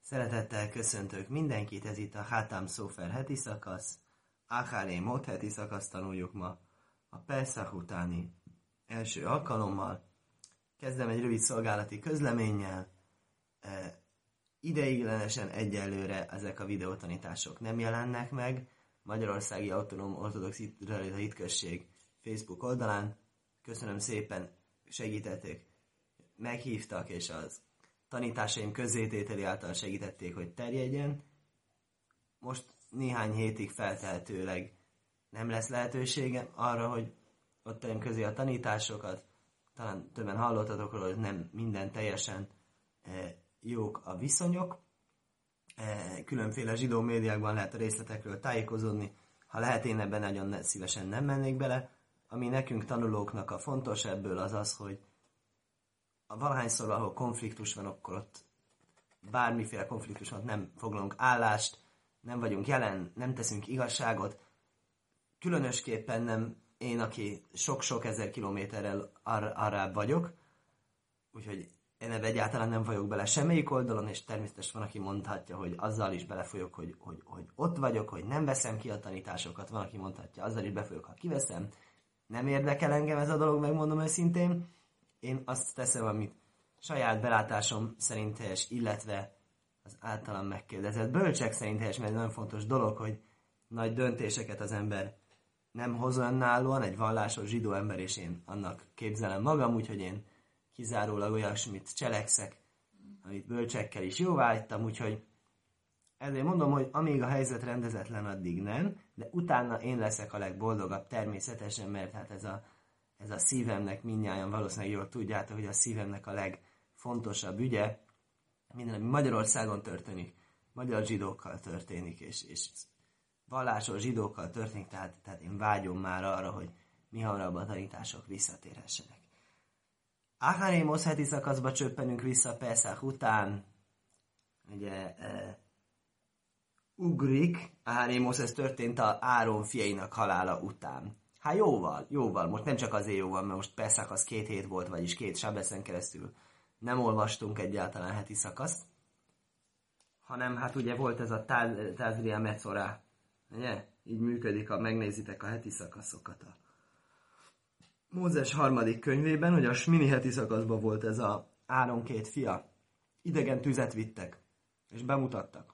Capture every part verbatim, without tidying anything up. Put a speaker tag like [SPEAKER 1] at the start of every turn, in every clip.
[SPEAKER 1] Szeretettel köszöntök mindenkit, ez itt a Hátam Szófer heti szakasz. Áháré Mót heti szakasz tanuljuk ma a Perszach utáni első alkalommal. Kezdem egy rövid szolgálati közleménnyel. E, ideiglenesen egyelőre ezek a videótanítások nem jelennek meg. Magyarországi Autonóm Ortodox Izraelita Hitközség Facebook oldalán. Köszönöm szépen, segítették, meghívtak, és az tanításaim közzétételi által segítették, hogy terjedjen. Most néhány hétig feltehetőleg nem lesz lehetőségem arra, hogy ott tegyem közé a tanításokat. Talán többen hallottatok róla, hogy nem minden teljesen e, jók a viszonyok. E, különféle zsidó médiákban lehet a részletekről tájékozódni. Ha lehet, én ebben nagyon szívesen nem mennék bele. Ami nekünk tanulóknak a fontos ebből az az, hogy a valahányszor, ahol konfliktus van, akkor ott bármiféle konfliktus van, nem foglalunk állást, nem vagyunk jelen, nem teszünk igazságot. Különösképpen nem én, aki sok-sok ezer kilométerrel ar- arrább vagyok, úgyhogy én ebben egyáltalán nem vagyok bele semmelyik oldalon, és természetesen van, aki mondhatja, hogy azzal is belefolyok, hogy, hogy, hogy ott vagyok, hogy nem veszem ki a tanításokat, van, aki mondhatja, azzal is befolyok, ha kiveszem. Nem érdekel engem ez a dolog, megmondom őszintén. Én azt teszem, amit saját belátásom szerint helyes, illetve az általam megkérdezett bölcsek szerint helyes, mert egy nagyon fontos dolog, hogy nagy döntéseket az ember nem hoz önállóan, egy vallásos zsidó ember, és én annak képzelem magam, úgyhogy én kizárólag olyasmit cselekszek, amit bölcsekkel is jóváhagytam, úgyhogy ezért mondom, hogy amíg a helyzet rendezetlen, addig nem, de utána én leszek a legboldogabb természetesen, mert hát ez a Ez a szívemnek, mindnyájan valószínűleg jól tudjátok, hogy a szívemnek a legfontosabb ügye, minden, ami Magyarországon történik, magyar zsidókkal történik, és, és vallásos zsidókkal történik, tehát, tehát én vágyom már arra, hogy mi hamarabb a tanítások visszatérhessenek. Áhárémosz heti szakaszba csöppenünk vissza Perszach után, ugye e, ugrik, Áhárémosz, ez történt a Áron fiainak halála után. Hát jóval, jóval, most nem csak azért jóval, mert most Perszach az két hét volt, vagyis két sábeszen keresztül nem olvastunk egyáltalán heti szakaszt, hanem hát ugye volt ez a Tázria Metzora, ugye? Így működik, ha megnézitek a heti szakaszokat. A Mózes harmadik könyvében, hogy a Smini heti szakaszban volt ez a Áron két fia, idegen tüzet vittek, és bemutattak.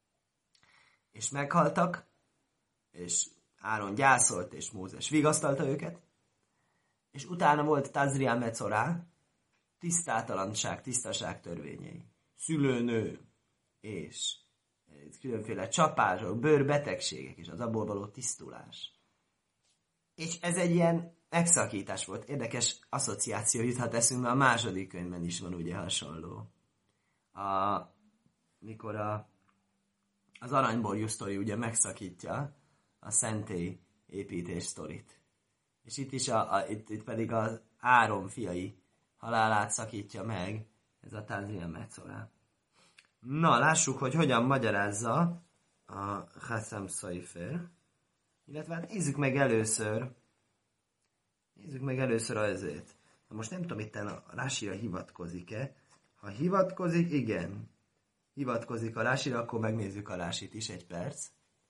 [SPEAKER 1] És meghaltak, és Áron gyászolt, és Mózes vigasztalta őket, és utána volt Tazria Metzorá, tisztátalanság, tisztaság törvényei, szülőnő, és különféle csapások, bőrbetegségek, és az abból való tisztulás. És ez egy ilyen megszakítás volt. Érdekes asszociáció juthat eszünkbe, a második könyvben is van ugye hasonló. A, mikor a, az aranyborjú sztori ugye megszakítja a szentély építés sztorit. És itt is a, a, itt, itt pedig az Áron fiai halálát szakítja meg ez a Tázria Metzorá. Na, lássuk, hogy hogyan magyarázza a Hátam Szófer. Illetve hát nézzük meg először nézzük meg először azért. Na most nem tudom, itt a Rásira hivatkozik-e. Ha hivatkozik, igen. Hivatkozik a Rásira, akkor megnézzük a Rásit is egy perc.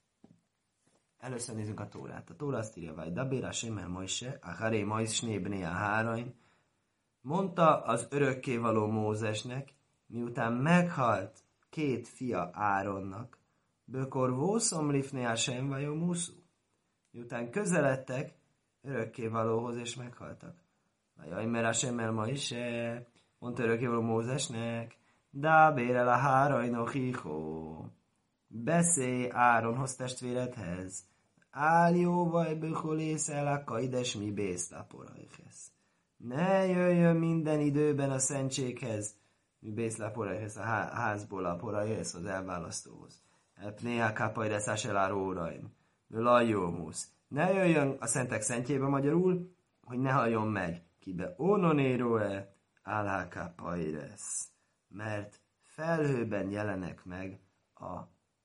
[SPEAKER 1] Először nézzük a Tórát. A Tóra azt írja, vagy Dabéra Sémer Mojse, a Haré Majsné Bné a Hárain, mondta az örökkévaló Mózesnek, miután meghalt két fia Áronnak, Bökor Vószom Lifné a Sem vajó Muszú. Miután közeledtek örökkévalóhoz és meghaltak. Vajaj, mert a Sémer Mojse, mondta örökkévaló Mózesnek, Dabéra a Hárain hichó. Beszélj Áronhoz testvéredhez. Áljó vaj bökolész el a kaides mi bészlaporajhez. Ne jöjjön minden időben a szentséghez, mi bészlaporajhez, a házból a porajhez, az elválasztóhoz. Epnéha kapajreszás el a róraim. Lajómusz. Ne jöjjön a szentek szentjébe magyarul, hogy ne halljon meg. Kibe ononéroe álhá kapajresz. Mert felhőben jelenek meg a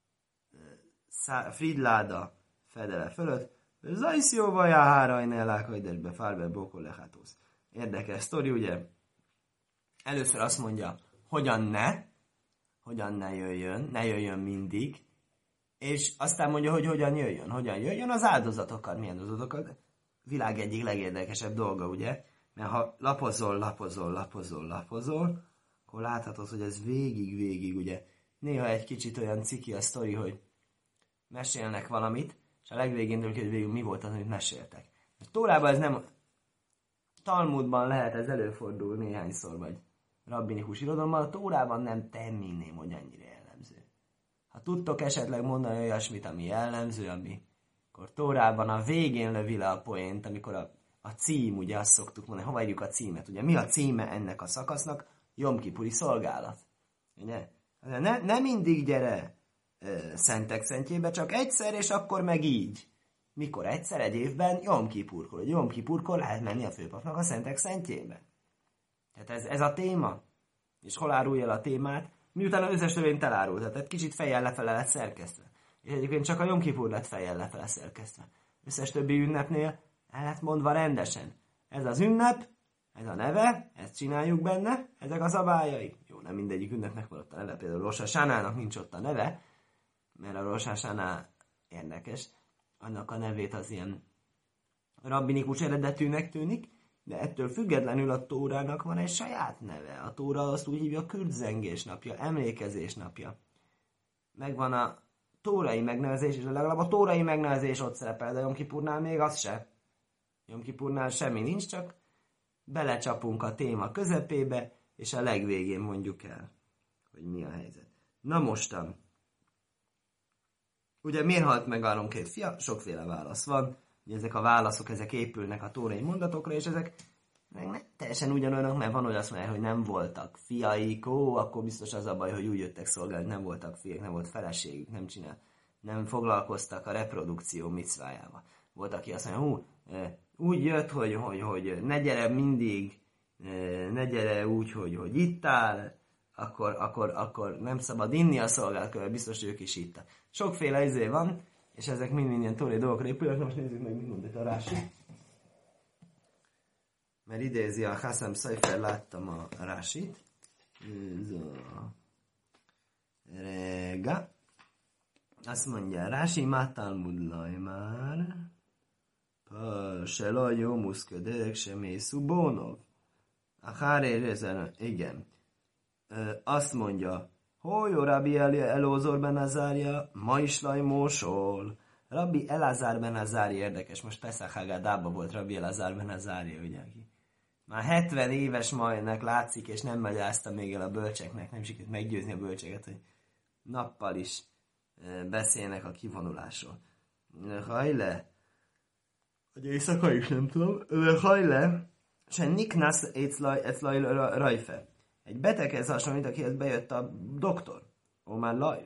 [SPEAKER 1] Fridláda fedele fölött, Zajszjóval jáhárajn ellákajdesbe fárbe bokol lehátósz. Érdekes sztori, ugye? Először azt mondja, hogyan ne, hogyan ne jöjjön, ne jöjjön mindig, és aztán mondja, hogy hogyan jöjjön. Hogyan jöjjön az áldozatokat. Milyen áldozatokat? Világ egyik legérdekesebb dolga, ugye? Mert ha lapozol, lapozol, lapozol, lapozol, akkor láthatod, hogy ez végig-végig, ugye, néha egy kicsit olyan ciki a sztori, hogy mesélnek valamit, és a legvégén dől ki, hogy végül mi volt az, amit meséltek. A Tórában ez nem... Talmudban lehet ez előfordul néhányszor, vagy rabbinikus irodalomban, a Tórában nem tenném, hogy ennyire jellemző. Ha tudtok esetleg mondani olyasmit, ami jellemző, ami akkor Tórában a végén lövi le a poént, amikor a, a cím, ugye azt szoktuk mondani, hova írjuk a címet, ugye mi a címe ennek a szakasznak? Jom Kipuri szolgálat. Ugye? Ne, ne mindig gyere ö, szentek szentjébe, csak egyszer, és akkor meg így. Mikor egyszer egy évben? Jom Kipurkor. Hogy Jom Kipurkor lehet menni a főpapnak a szentek szentjébe. Tehát ez, ez a téma. És hol árulja el a témát? Miután az összes törvényt elárulta. Tehát kicsit fejjel lefele lett szerkesztve. És egyébként csak a Jom Kipur lett fejjel lefele szerkesztve. Összes többi ünnepnél el lett mondva rendesen. Ez az ünnep, ez a neve, ezt csináljuk benne, ezek a szabályai. Jó, nem mindegyik ünnepnek van ott a neve, például Rosh Hashanának nincs ott a neve, mert a Rosh Hashaná érdekes, annak a nevét az ilyen rabbinikus eredetűnek tűnik, de ettől függetlenül a Tórának van egy saját neve. A Tóra azt úgy hívja kürtzengés napja, emlékezés napja. Megvan a tórai megnevezés, és legalább a tórai megnevezés ott szerepel, de Jom Kipurnál még az se. Jom Kipurnál semmi nincs, csak belecsapunk a téma közepébe, és a legvégén mondjuk el, hogy mi a helyzet. Na mostan, ugye miért halt meg Áron két fia? Sokféle válasz van. Ugye ezek a válaszok, ezek épülnek a tórai mondatokra, és ezek meg ne, teljesen ugyanolyanok, mert van, hogy azt mondják, hogy nem voltak fiaik, ó, akkor biztos az a baj, hogy úgy jöttek szolgálni, nem voltak fiak, nem volt feleségük, nem csinál, nem foglalkoztak a reprodukció micvájával. Volt, aki azt mondja, hú, úgy jött, hogy, hogy, hogy ne gyere mindig, ne gyere úgy, hogy, hogy itt áll, akkor, akkor, akkor nem szabad inni a szolgálatkörben, biztos, hogy ők is ittak. Sokféle izé van, és ezek mind ilyen tórai dolgokra épülnek. Most nézzük meg, mit mondott a Rási. Mert idézi a Hassam Szajfer, láttam a Rásit. Ez a... Rega. Azt mondja, Rási Mátalmud Lajmár. Se la jó muszködők, se mészú bónov. A Háré ezen, igen. Azt mondja, hogy Rabbi Elózor ben Azárja, ma is laj mósol. Rabbi Elazár ben Azárja érdekes, most Peszach Haggadába volt Rabbi Elazár ben Azárja, ugye, aki már hetven éves majnak látszik, és nem magyarázta még el a bölcseknek, nem sikerült meggyőzni a bölcseket, hogy nappal is beszélnek a kivonulásról. Hajle, hogy éjszaka is nem tudom, hajle, se niknasz eclaj rajfe. Egy beteghez hasonlít, akihez bejött a doktor. Ó, már laj.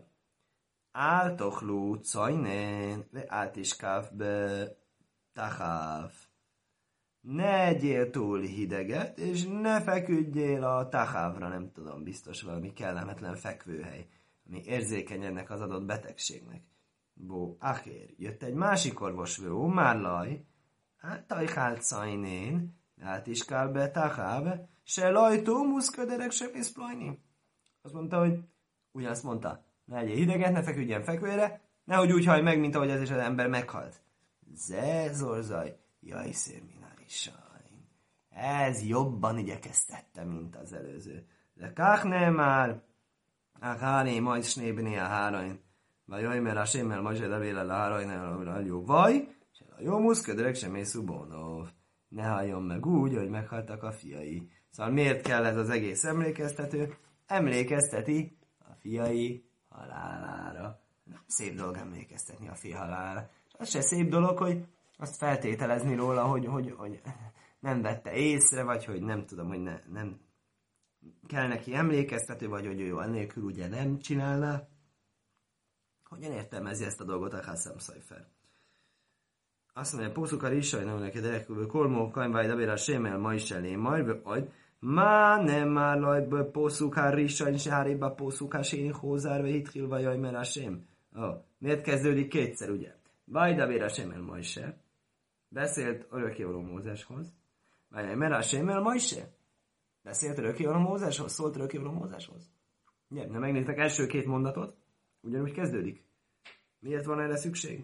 [SPEAKER 1] Áltoklú cajnén, ve áltiskáv be taháv. Ne egyél túl hideget, és ne feküdjél a tahávra, nem tudom, biztos valami kellemetlen fekvőhely, ami érzékeny ennek az adott betegségnek. Bó, ahér, jött egy másik orvosvő, ó, már laj. Áltajkál cajnén, áltiskáv be taháv, se lajtó muszköderek se viszplajni. Azt mondta, hogy ugyanazt mondta, ne legyél hideget, ne feküdjen fekvőre, nehogy úgy haj meg, mint ahogy ez is az ember meghalt. Zezorzaj, jaj szérmináris sajn. Ez jobban igyekeztette, mint az előző. De káhne már, a háré majd snébni a hárain. Vagy jaj, mert a sémmel majd levéle a hárain, a jó vaj, se a jó muszköderek sem észú bónov. Ne halljon meg úgy, hogy meghaltak a fiai. Szóval miért kell ez az egész emlékeztető? Emlékezteti a fiai halálára. Nem szép dolog emlékeztetni a fia halálára. Az se szép dolog, hogy azt feltételezni róla, hogy, hogy, hogy nem vette észre, vagy hogy nem tudom, hogy ne, nem kell neki emlékeztető, vagy hogy ő annélkül ugye nem csinálná. Hogyan értelmezi ezt a dolgot a Hassam Szajfer? Azt mondja, pószukar is sajnálom neked elkülből, kolmó, kajnváj, dabér a sémel, ma is elé, majd, vagy, má nem már lajb, pószukár is sajn, se háréba pószukár séni hózárve, hitkilva, jaj, mert a sém. Oh, miért kezdődik kétszer, ugye? Vaj, dabér a sémel, ma is se. Beszélt örökkévaló Mózeshoz. Vaj, mert a sémel, ma is se. Beszélt örökkévaló Mózeshoz, szólt örökkévaló Mózeshoz. Ugye, nem megnéztek első két mondatot, ugyanúgy kezdődik. Miért van erre szükség?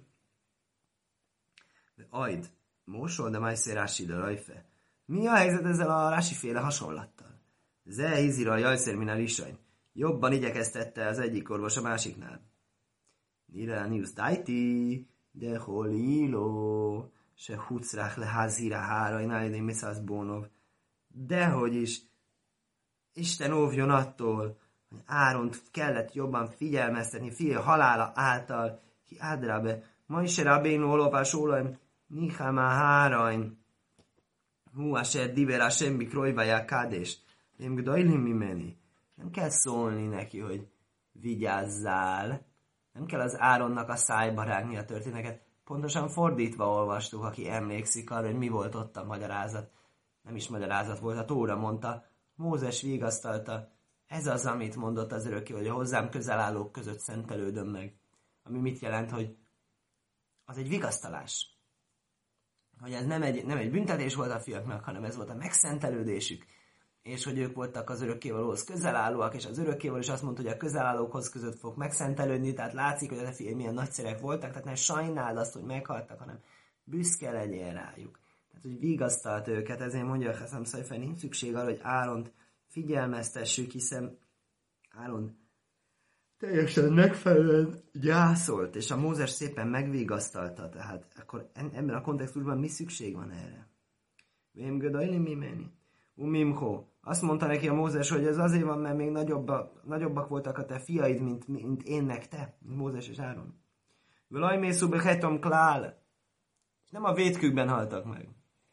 [SPEAKER 1] De ajd, mósol, de majd Rási de rajfe. Mi a helyzet ezzel a Rási féle hasonlattal? Ze hízira jajszer minál isajn. Jobban igyekeztette az egyik orvos a másiknál. Nire nius dajti, de holilo, se hucrák le házira hára, én álljdén miszász bónov. Dehogy is, Isten óvjon attól, hogy Áront kellett jobban figyelmeztetni fia halála által, ki ádrábe, ma is rabénu olvás ólaim, nihámá háraim, hú, aser divera semmi krojvaják kádés, nem gdajlim mi menni. Nem kell szólni neki, hogy vigyázzál. Nem kell az Áronnak a szájba rágni a történeket. Pontosan fordítva olvastuk, aki emlékszik arra, hogy mi volt ott a magyarázat. Nem is magyarázat volt, a Tóra mondta. Mózes vigasztalta. Ez az, amit mondott az örökké, hogy a hozzám közel állók között szentelődöm meg. Ami mit jelent, hogy az egy vigasztalás. Hogy ez nem egy, nem egy büntetés volt a fiaknak, hanem ez volt a megszentelődésük. És hogy ők voltak az örökkévalóhoz közel állóak, és az örökkévaló is azt mondta, hogy a közelállókhoz között fog megszentelődni, tehát látszik, hogy a te fiai milyen nagyszerek voltak, tehát ne sajnáld azt, hogy meghaltak, hanem büszke legyél rájuk. Tehát, hogy vigasztalt őket, ezért mondja a Chasam Sofer, nincs szükség arra, hogy Áront figyelmeztessük, hiszen Áron teljesen megfelelően gyászolt, és a Mózes szépen megvigasztalta, tehát akkor ebben a kontextusban mi szükség van erre? Vém gödajli mi menni? Umimho. Azt mondta neki a Mózes, hogy ez azért van, mert még nagyobbak, nagyobbak voltak a te fiaid, mint, mint én nekte, mint Mózes és Áron. Völaj mészúbe hetom klál. Nem a vétkükben haltak meg.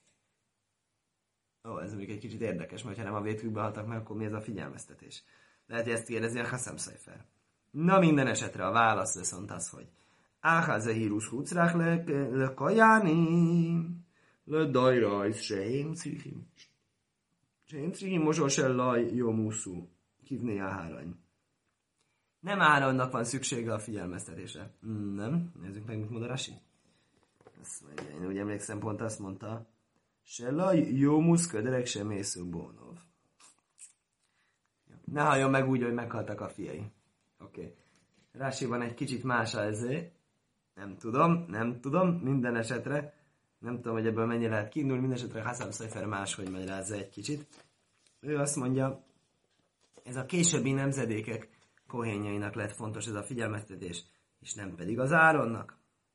[SPEAKER 1] Ó, ez még egy kicsit érdekes, mert ha nem a vétkükben haltak meg, akkor mi ez a figyelmeztetés? Lehet, hogy ezt kérdezi a Chasam Sofer. Na minden esetre a válasz viszont az, hogy Áháze hírus hucrák le, le kajánim, le dajrajsz sehém cichim. Sehém cichim mososel laj jó muszú. Kivné áhárany. Nem Áronnak van szüksége a figyelmeztetésre. Nem? Nézzük meg, mit mond a Rasi. Azt mondja, én úgy emlékszem, pont azt mondta, se laj jó musz köderek sem mészú bónov. Ne halljon meg úgy, hogy meghaltak a fiai. Oké. Okay. Rásiban egy kicsit más ezért. Nem tudom, nem tudom, minden esetre. Nem tudom, hogy ebből mennyire lehet kiindulni, minden esetre Chasam Sofer máshogy magyarázza egy kicsit. Ő azt mondja, ez a későbbi nemzedékek kohénjainak lett fontos ez a figyelmeztetés, és nem pedig az Áronnak.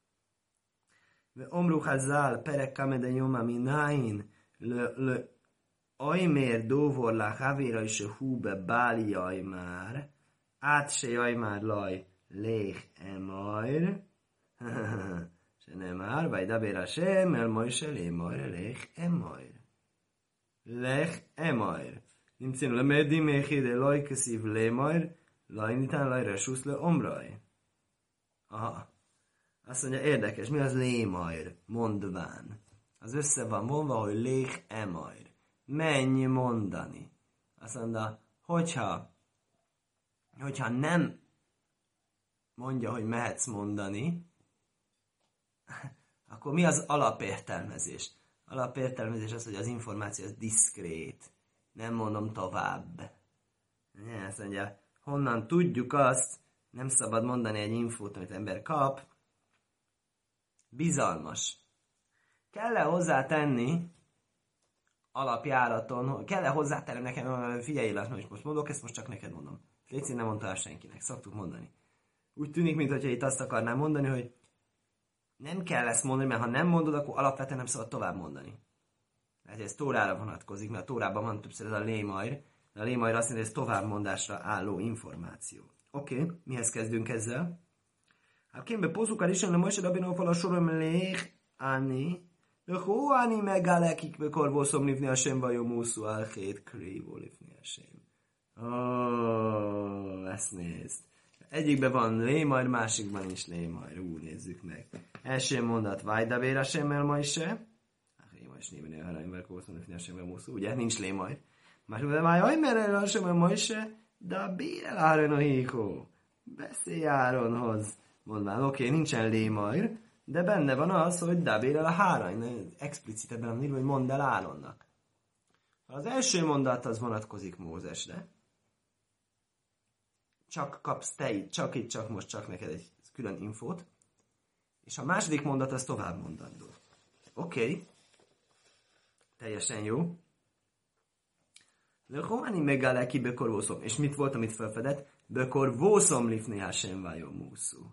[SPEAKER 1] Omru Hazal, perek kamede nyoma minain, le ajmér dóvorlá havéra is a húbe báli ajmár, át se ajmár laj, léh emajr, se nem ár, vagy dabéra sem, el majd se lémajr, léh emajr. Léh emajr. Nimcén lemedi méhide laj keszív lémajr, laj nitán laj resusz le omraj. Aha. Azt mondja, érdekes, mi az lémajr? Mondván. Az össze van mondva, hogy léh emajr. Menj mondani. Azt mondja, hogyha, hogyha nem mondja, hogy mehetsz mondani, akkor mi az alapértelmezés? Alapértelmezés az, hogy az információ az diszkrét. Nem mondom tovább. Azt mondja, honnan tudjuk azt, nem szabad mondani egy infót, amit ember kap. Bizalmas. Kell-e hozzátenni alapjáraton, kell-e hozzátenni nekem, figyelj, hogy most mondok, ezt most csak neked mondom. Légy nem mondta el senkinek, szoktuk mondani. Úgy tűnik, mintha itt azt akarnám mondani, hogy nem kell ezt mondani, mert ha nem mondod, akkor alapvetően nem szabad tovább mondani. Tehát ez Tórára vonatkozik, mert a Tórában van többször ez a lémajr, de a lémajr azt mondja, hogy ez továbbmondásra álló információ. Oké, okay, mihez kezdünk ezzel? Hát kémbe pozukál is, hogy most rabinó fal a sorom léh, áni, de hó áni megállekik, mikor voszomlivni a sem vajó múszú álhét, krívó lifni a sem. Ó, ezt nézd. Egyikben van lémajr, másikban is lémajr. Ú, nézzük meg. Első mondat, vájdavér a semmel ma is se. Lémajr is néven elharány, mert voszomlivni a sem vajó múszú. Ugye, nincs lémajr. Másikban, de vájaj, mert a semmel ma is se, de a bérel áron a híkó. Beszélj Áronhoz. Mondván, oké, okay, nincsen lémajr, de benne van az, hogy dabérel a hárany. Explicit ebben a írva, hogy mondd el Áronnak. Az első mondat az vonatkozik Mózesre. csak kapsz te itt, csak itt, csak most, csak neked egy külön infót, és a második mondat az tovább mondandó. Oké, okay. Teljesen jó. Lehomani megale ki bekor vószom. És mit volt, amit felfedett? Bekor vószom lifni Hashem vajon múszú.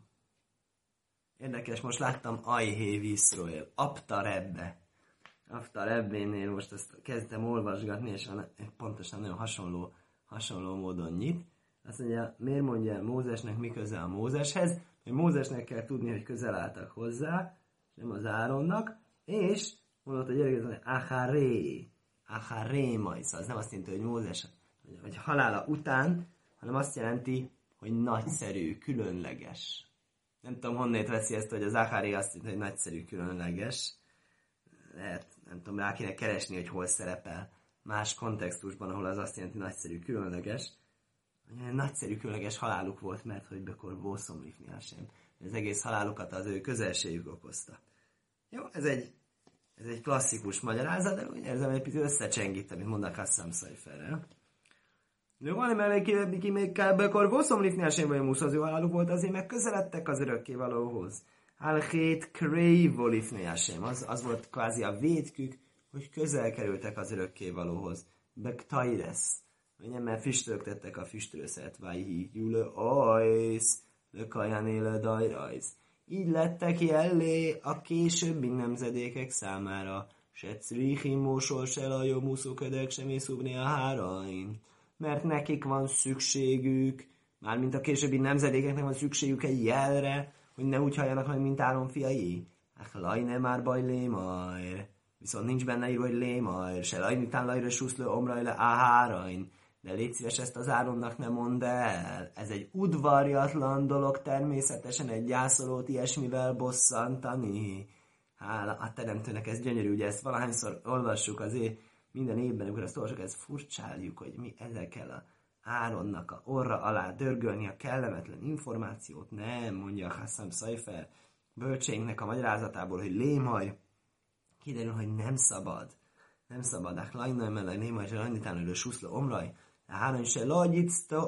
[SPEAKER 1] Érdekes, most láttam Ajhé Viszroel, Apta Rebbe. Apta Rebbénél most ezt kezdtem olvasgatni, és pontosan nagyon hasonló, hasonló módon nyit. Azt mondja, miért mondja Mózesnek mi köze a Mózeshez? Hogy Mózesnek kell tudni, hogy közel álltak hozzá, nem az Áronnak, és mondott a gyerek, hogy Acharé, Acharé majsz, az nem azt jelenti, hogy Mózes, hogy halála után, hanem azt jelenti, hogy nagyszerű, különleges. Nem tudom, honnét veszi ezt, hogy az Acharé azt jelenti, hogy nagyszerű, különleges. Lehet, nem tudom, rá kéne keresni, hogy hol szerepel más kontextusban, ahol az azt jelenti, nagyszerű, különleges. Nagyszerű, különleges haláluk volt, mert hogy bekor vószom lifni Hashem. Az egész halálukat az ő közelségük okozta. Jó, ez egy, ez egy klasszikus magyarázat, de úgy érzem, egy picit összecsengít, amit mondanak Hassam Szajferrel. Jó, van emelé ki még kell bekor vószom lifni Hashem, vagy a musz az ő haláluk volt, azért meg közeledtek az örökkévalóhoz. Álhét krévo lifni Hashem. Az, az volt kvázi a vétkük, hogy közel kerültek az örökkévalóhoz. Bek taires. Ugye, mert füstölögtettek a füstölőszert, vájhi, júle, ajsz, lökaján éle, dajrajsz. Így lettek jellé a későbbi nemzedékek számára. Secrihi mósol, se lajó muszóködök, sem észubni a hárain. Mert nekik van szükségük, mármint a későbbi nemzedékeknek van szükségük egy jelre, hogy ne úgy halljanak meg, mint Áron fiai. Ach, laj, nem már baj, lémajr. Viszont nincs benne írva, hogy lémajr. Se laj, mitán lajra suszlő omrajle a hárain. De légy szíves, ezt az Áronnak nem mondd el. Ez egy udvarjatlan dolog, természetesen egy gyászolót ilyesmivel bosszantani. Hála a teremtőnek, ez gyönyörű, ugye ezt valahányszor olvassuk azért minden évben, amikor ezt olvassuk, ezt furcsáljuk, hogy mi ezzel kell a Áronnak a orra alá dörgölni a kellemetlen információt. Nem, mondja a Hassam Szajfer bölcseinknek a magyarázatából, hogy lémaj. Kiderül, hogy nem szabad. Nem szabad. Ach, lajnaj mellaj, lémaj, se lajnitán, hogy suszla omraj. Három se lagyicta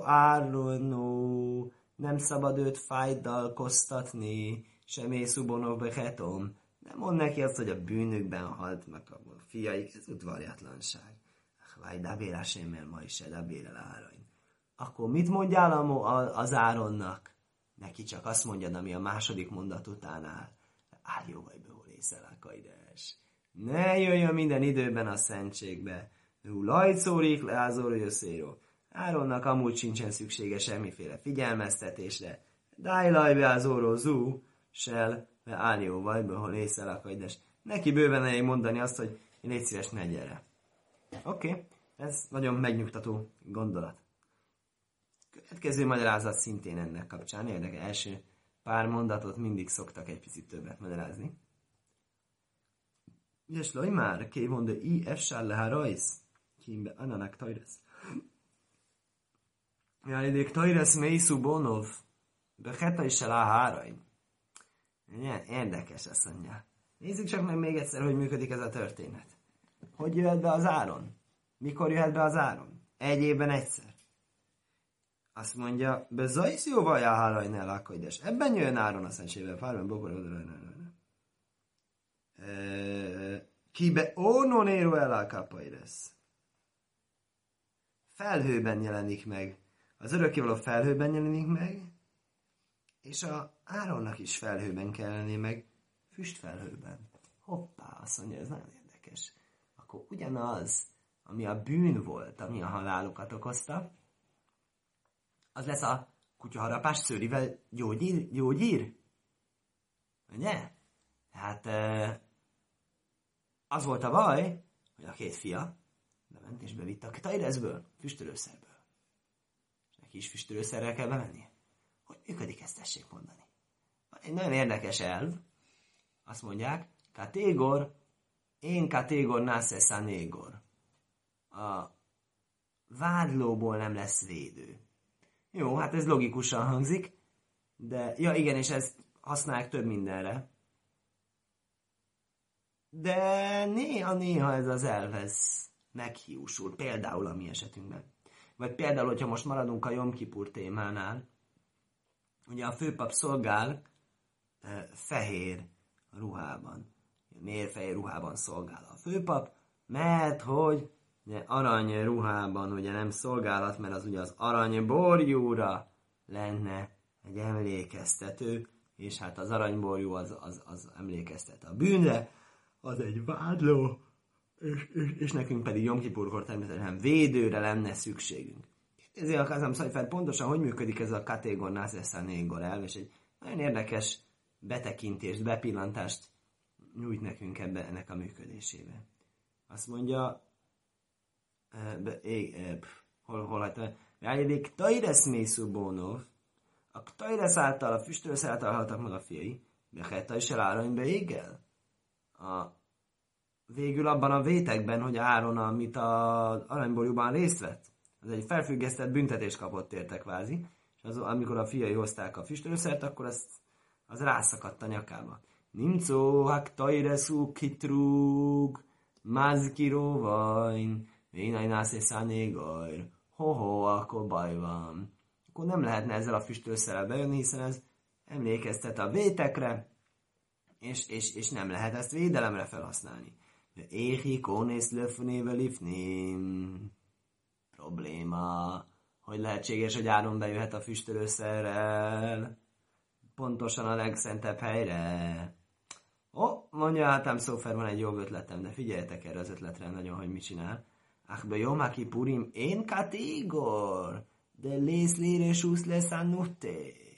[SPEAKER 1] Áronó, nem szabad őt fájdalkoztatni, sem észubonov behetom. Nem mond neki azt, hogy a bűnükben halt meg a fiaik, ez udvarjatlanság. Váj, dabérásémmel ma is se, dabérel árain. Akkor mit mondjál az Áronnak? Neki csak azt mondjad, ami a második mondat után áll. Áll jó vagy behol észel a kajdes. Ne jöjjön minden időben a szentségbe. Ő lajcórik leázorú jösszéró. Áronnak amúgy sincsen szüksége semmiféle figyelmeztetésre. Dáj lajbe ázóró zú, sel, ve álljó vagy, behol észel a kajdes. Neki bőven elég mondani azt, hogy légy szíves, ne gyere. Oké, okay. Ez nagyon megnyugtató gondolat. Következő magyarázat szintén ennek kapcsán. Érdekes, első pár mondatot mindig szoktak egy picit többet magyarázni. És laj már, ké mondja, i efsál leha rajsz, kínbe ananak tajresz. Jálidék tajresz mészú bonov, beheta is el a hárain. Érdekes, azt mondja. Nézzük csak meg még egyszer, hogy működik ez a történet. Hogy jöhet be az Áron? Mikor jöhet be az Áron? Egy évben egyszer. Azt mondja, be zajsz jóval jáhálajn el akajdes. Ebben jön Áron a szentségbe, fárban bokor kibe ónon érő el a kapajresz. Felhőben jelenik meg. Az örökkévaló felhőben jelenik meg, és a Áronnak is felhőben kell lenni meg, füstfelhőben. Hoppá, azt mondja, ez nagyon érdekes. Akkor ugyanaz, ami a bűn volt, ami a halálukat okozta, az lesz a kutyaharapás szőrivel gyógyír? gyógyír? Ugye? Tehát az volt a baj, hogy a két fia bement és bevitte a tajreszből, füstölőszerből. És neki is füstölőszerrel kell bemennie. Hogy működik ezt, tessék mondani? Egy nagyon érdekes elv. Azt mondják, katégor, én katégor násze szanégor. A vádlóból nem lesz védő. Jó, hát ez logikusan hangzik, de, ja igen, és ezt használják több mindenre. De néha-néha ez az elv, ez meghiúsul, például a mi esetünkben. Vagy például, hogyha most maradunk a Jom Kipur témánál, ugye a főpap szolgál e, fehér ruhában. Miért fehér ruhában szolgál a főpap? Mert hogy ugye, arany ruhában ugye nem szolgálat, mert az ugye az arany borjúra lenne egy emlékeztető, és hát az aranyborjú az, az, az emlékeztet a bűnre, az egy vádló, és, és, és nekünk pedig Jom Kipurkor természetesen védőre lenne szükségünk. Ezért akartam szóval pontosan, hogy működik ez a kategor nászeszá négor elv, és egy nagyon érdekes betekintést, bepillantást nyújt nekünk ebbe, ennek a működésébe. Azt mondja, e, be, é, e, pff, hol, hol hagytam, rájédik, tajresz mészubónov, a tajresz által, a füstölsz által haltak meg a fiai, behetta is el aranybe égel. A, végül abban a vétekben, hogy Áron, amit az aranyborjúban részt vett, az egy felfüggesztett büntetést kapott érte kvázi, és az, amikor a fiai hozták a füstölőszert, akkor azt, az rászakadt a nyakába. Nimcó, hak tajreszú kitrúg, mázkiró vajn, vénajnászé szánégajr, ho-ho, akkor baj van. Akkor nem lehetne ezzel a füstölszerrel bejönni, hiszen ez emlékeztet a vétekre, és, és, és nem lehet ezt védelemre felhasználni. Éhi kónész löfnével ifném. Probléma, hogy lehetséges, hogy Áron bejöhet a füstölőszerrel pontosan a legszentebb helyre. Ó, oh, mondja, hát Szófer, van egy jobb ötletem, de figyeljetek erre az ötletre nagyon, hogy mit csinál. Ach, be Jom Kipurim, én kategor, de lész lére úsz lesz a nutte.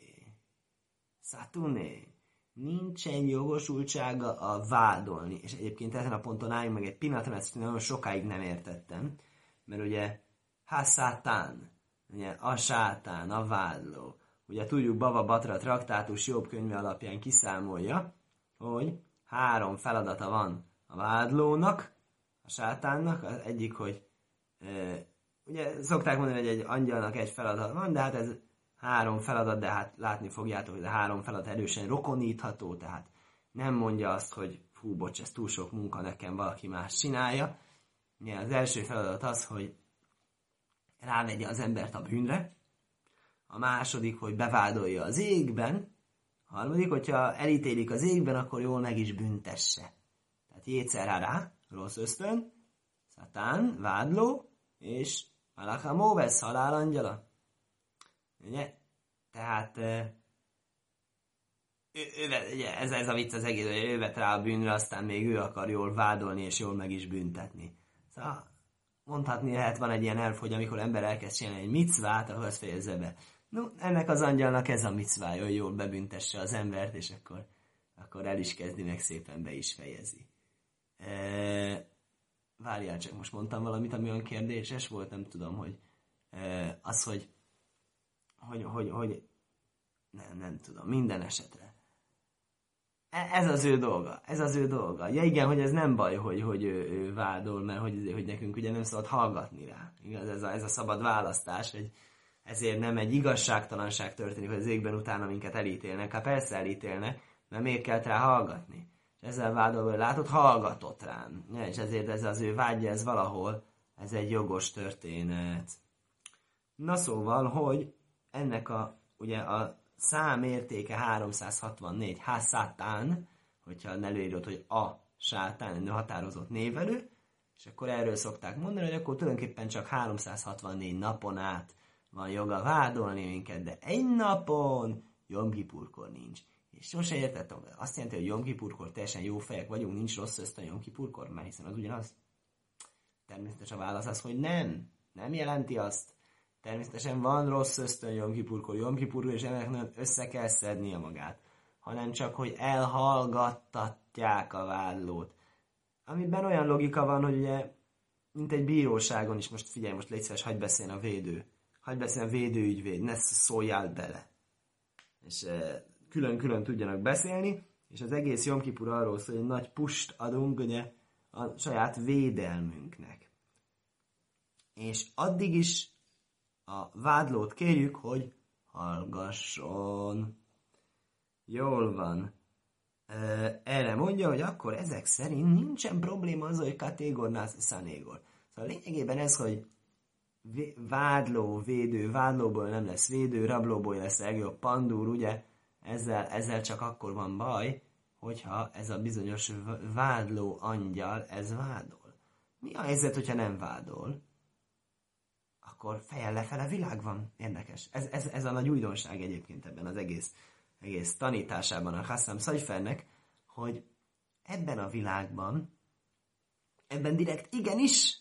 [SPEAKER 1] Szatuné. Nincsen jogosultsága a vádolni. És egyébként ezen a ponton álljunk meg egy pillanatra, ezt nagyon sokáig nem értettem. Mert ugye, ha szátán, ugye a sátán, a vádló. Ugye tudjuk, Bava Batra traktátus jobb könyve alapján kiszámolja, hogy három feladata van a vádlónak, a sátánnak. Az egyik, hogy e, ugye szokták mondani, hogy egy angyalnak egy feladat van, de hát ez három feladat, de hát látni fogjátok, hogy a három feladat erősen rokonítható, tehát nem mondja azt, hogy hú, bocs, ez túl sok munka, nekem valaki más csinálja. Ugye az első feladat az, hogy rávegye az embert a bűnre, a második, hogy bevádolja az égben, a harmadik, hogyha elítélik az égben, akkor jól meg is büntesse. Tehát jétszerárá, rossz ösztön, szatán, vádló, és Malachamóvesz, halálangyala. Ugye? Tehát ő, ő, ugye, ez, ez a vicc az egész, hogy ő vett rá a bűnre, aztán még ő akar jól vádolni, és jól meg is büntetni. Szóval mondhatni lehet, van egy ilyen elf, hogy amikor ember elkezd csinálni egy micvát, akkor azt fejezze be. No, ennek az angyalnak ez a micvája, hogy jól bebüntesse az embert, és akkor, akkor el is kezdi, meg szépen be is fejezi. E, várjál csak, most mondtam valamit, ami olyan kérdéses volt, nem tudom, hogy e, az, hogy hogy, hogy, hogy nem, nem tudom, minden esetre. Ez az ő dolga, ez az ő dolga. Ja igen, hogy ez nem baj, hogy, hogy ő, ő vádol, mert hogy, hogy nekünk ugye nem szabad hallgatni rá. Igaz, ez a, ez a szabad választás, hogy ezért nem egy igazságtalanság történik, hogy az égben utána minket elítélnek. Hát persze elítélnek, mert miért kell rá hallgatni? És ezzel vádolva, hogy látod, hallgatott rám. Ja, és ezért ez az ő vágya, ez valahol, ez egy jogos történet. Na szóval, hogy ennek a, ugye a számértéke háromszázhatvannégy, ha szátán, hogyha előírod, hogy a sátán, egy határozott névelő, és akkor erről szokták mondani, hogy akkor tulajdonképpen csak háromszázhatvannégy napon át van joga vádolni minket, de egy napon Jom Kipurkor nincs. És sose értettem, azt jelenti, hogy Jom Kipurkor teljesen jó fejek vagyunk, nincs rossz ösztön Jom Kipurkor, mert hiszen az ugyanaz. Természetesen a válasz az, hogy nem. Nem jelenti azt. Természetesen van rossz ösztön Jom Kipurkor, Jom Kipurkor, és ennek nem össze kell szednie magát, hanem csak, hogy elhallgattatják a vádlót. Amiben olyan logika van, hogy ugye, mint egy bíróságon is, most figyelj, most légy szíves, hagyj beszélni a védő. Hagyj beszélni a védőügyvéd, ne szóljál bele. És e, külön-külön tudjanak beszélni, és az egész Jom Kipur arról szól, hogy egy nagy pust adunk ugye, a saját védelmünknek. És addig is a vádlót kérjük, hogy hallgasson. Jól van. Erre mondja, hogy akkor ezek szerint nincsen probléma az, hogy kategornász szanégor. Szóval lényegében ez, hogy vádló, védő, vádlóból nem lesz védő, rablóból lesz legjobb pandúr, ugye? Ezzel, ezzel csak akkor van baj, hogyha ez a bizonyos vádló angyal, ez vádol. Mi a helyzet, hogyha nem vádol? Akkor fejjel lefele világ van. Érdekes. Ez, ez, ez a nagy újdonság egyébként ebben az egész, egész tanításában a Hasszám Szajfernek, hogy ebben a világban, ebben direkt igenis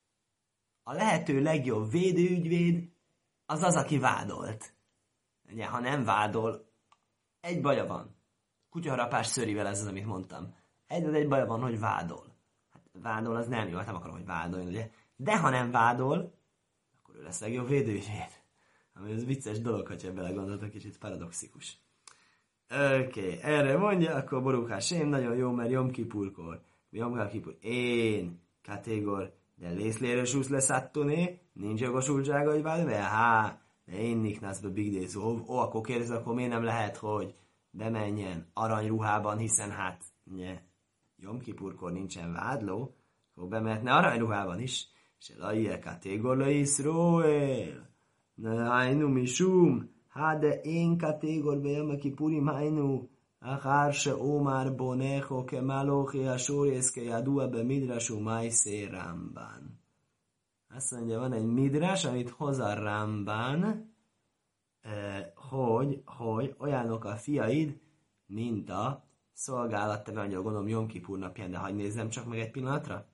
[SPEAKER 1] a lehető legjobb védőügyvéd az az, aki vádolt. Ugye, ha nem vádol, egy baja van. Kutyaharapás szörivel ez az, amit mondtam. Egy, egy baja van, hogy vádol. Hát vádol az nem jó, hát nem akarom, hogy vádoljon, ugye? De ha nem vádol, akkor ő lesz legjobb védőügyvéd. Ami ez vicces dolog, hogyha belegondoltok, kicsit paradoxikus. Oké, okay, erre mondja, akkor Borúkás én nagyon jó, mert Jom Kipurkor. Jom Kipur, én, kategor, de lészlérősúsz lesz attuné, nincs jogosultsága, hogy válve, há, de én niknászba big day, ó, ó, akkor kérdez, akkor miért nem lehet, hogy bemenjen aranyruhában, hiszen hát, nye, Jom Kipurkor nincsen vádló, akkor bemehetne aranyruhában is, és elajje kategor le Iszróel, hájnu misum, há, de én kategor be Jom Kipurim hájnu, אחר שאומר בונךו כמלוכי השורס כידוע במדרש ומייסי רמב"ן. Azt mondja, van egy midrás, amit hoz a Rambán, eh, hogy, hogy olyanok a fiaid, mint a szolgálattevő angyal, gondolom Jom Kipur napján, de hagyj nézzem csak meg egy pillanatra.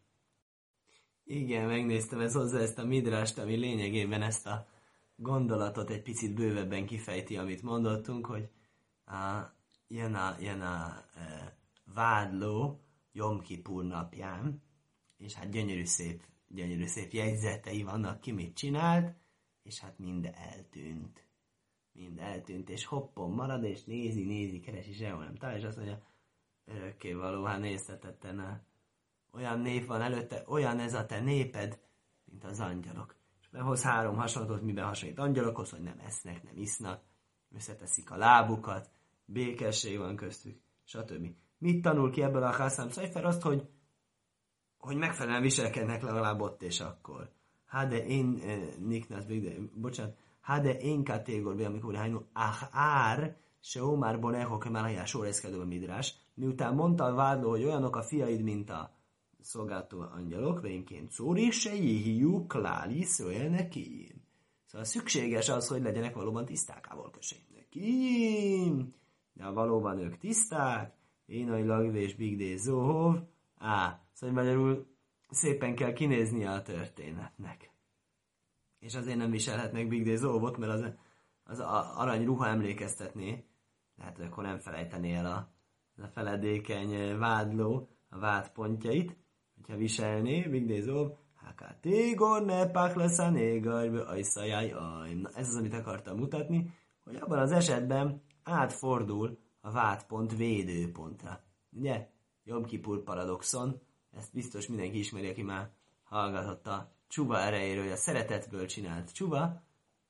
[SPEAKER 1] Igen, megnéztem ez hozzá ezt a midrást, ami lényegében ezt a gondolatot egy picit bővebben kifejti, amit mondottunk, hogy a jön a, jön a e, vádló Jom Kipur napján, és hát gyönyörű szép, gyönyörű szép jegyzetei vannak, ki mit csinált, és hát mind eltűnt. Mind eltűnt, és hoppon marad, és nézi, nézi, keresi, sehol nem talál, és azt mondja, örökkévaló, hát nézhetetten a, olyan nép van előtte, olyan ez a te néped, mint az angyalok. És behoz három hasonlatot, miben hasonlít angyalokhoz, hogy nem esznek, nem isznak, összeteszik a lábukat, békesség van köztük, stb. Mit tanul ki ebből a Hasszám Szajfer? Azt, hogy, hogy megfelelően viselkednek legalább ott és akkor. Hát de én, eh, niknász, bocsánat, hát de én kategóriában, amikor hányú, ah, ár, se omár boneho, kemelhajá, sorrezkedő a midrás, miután mondta a vádló, hogy olyanok a fiaid, mint a szolgáltató angyalok, vényként szóri, se jihiú, kláli, szólj neki. Szóval szükséges az, hogy legyenek valóban tisztákával kössék neki. De valóban ők tiszták, én a lagvés big day zohov, á, szóval magyarul szépen kell kinéznie a történetnek. És azért nem viselhetnek big day zohovot, mert az, az arany ruha emlékeztetné, lehet, hogy akkor nem felejtené el a, a feledékeny vádló a vádpontjait, hogyha viselné big day zohov, háká tégor ne pákleszán égarbe ajszajáj ajm. Na, ez az, amit akartam mutatni, hogy abban az esetben átfordul a vádpont védőpontra. Ugye? Jom Kipur paradoxon, ezt biztos mindenki ismeri, aki már hallgatott a csuba erejéről, hogy a szeretetből csinált csuba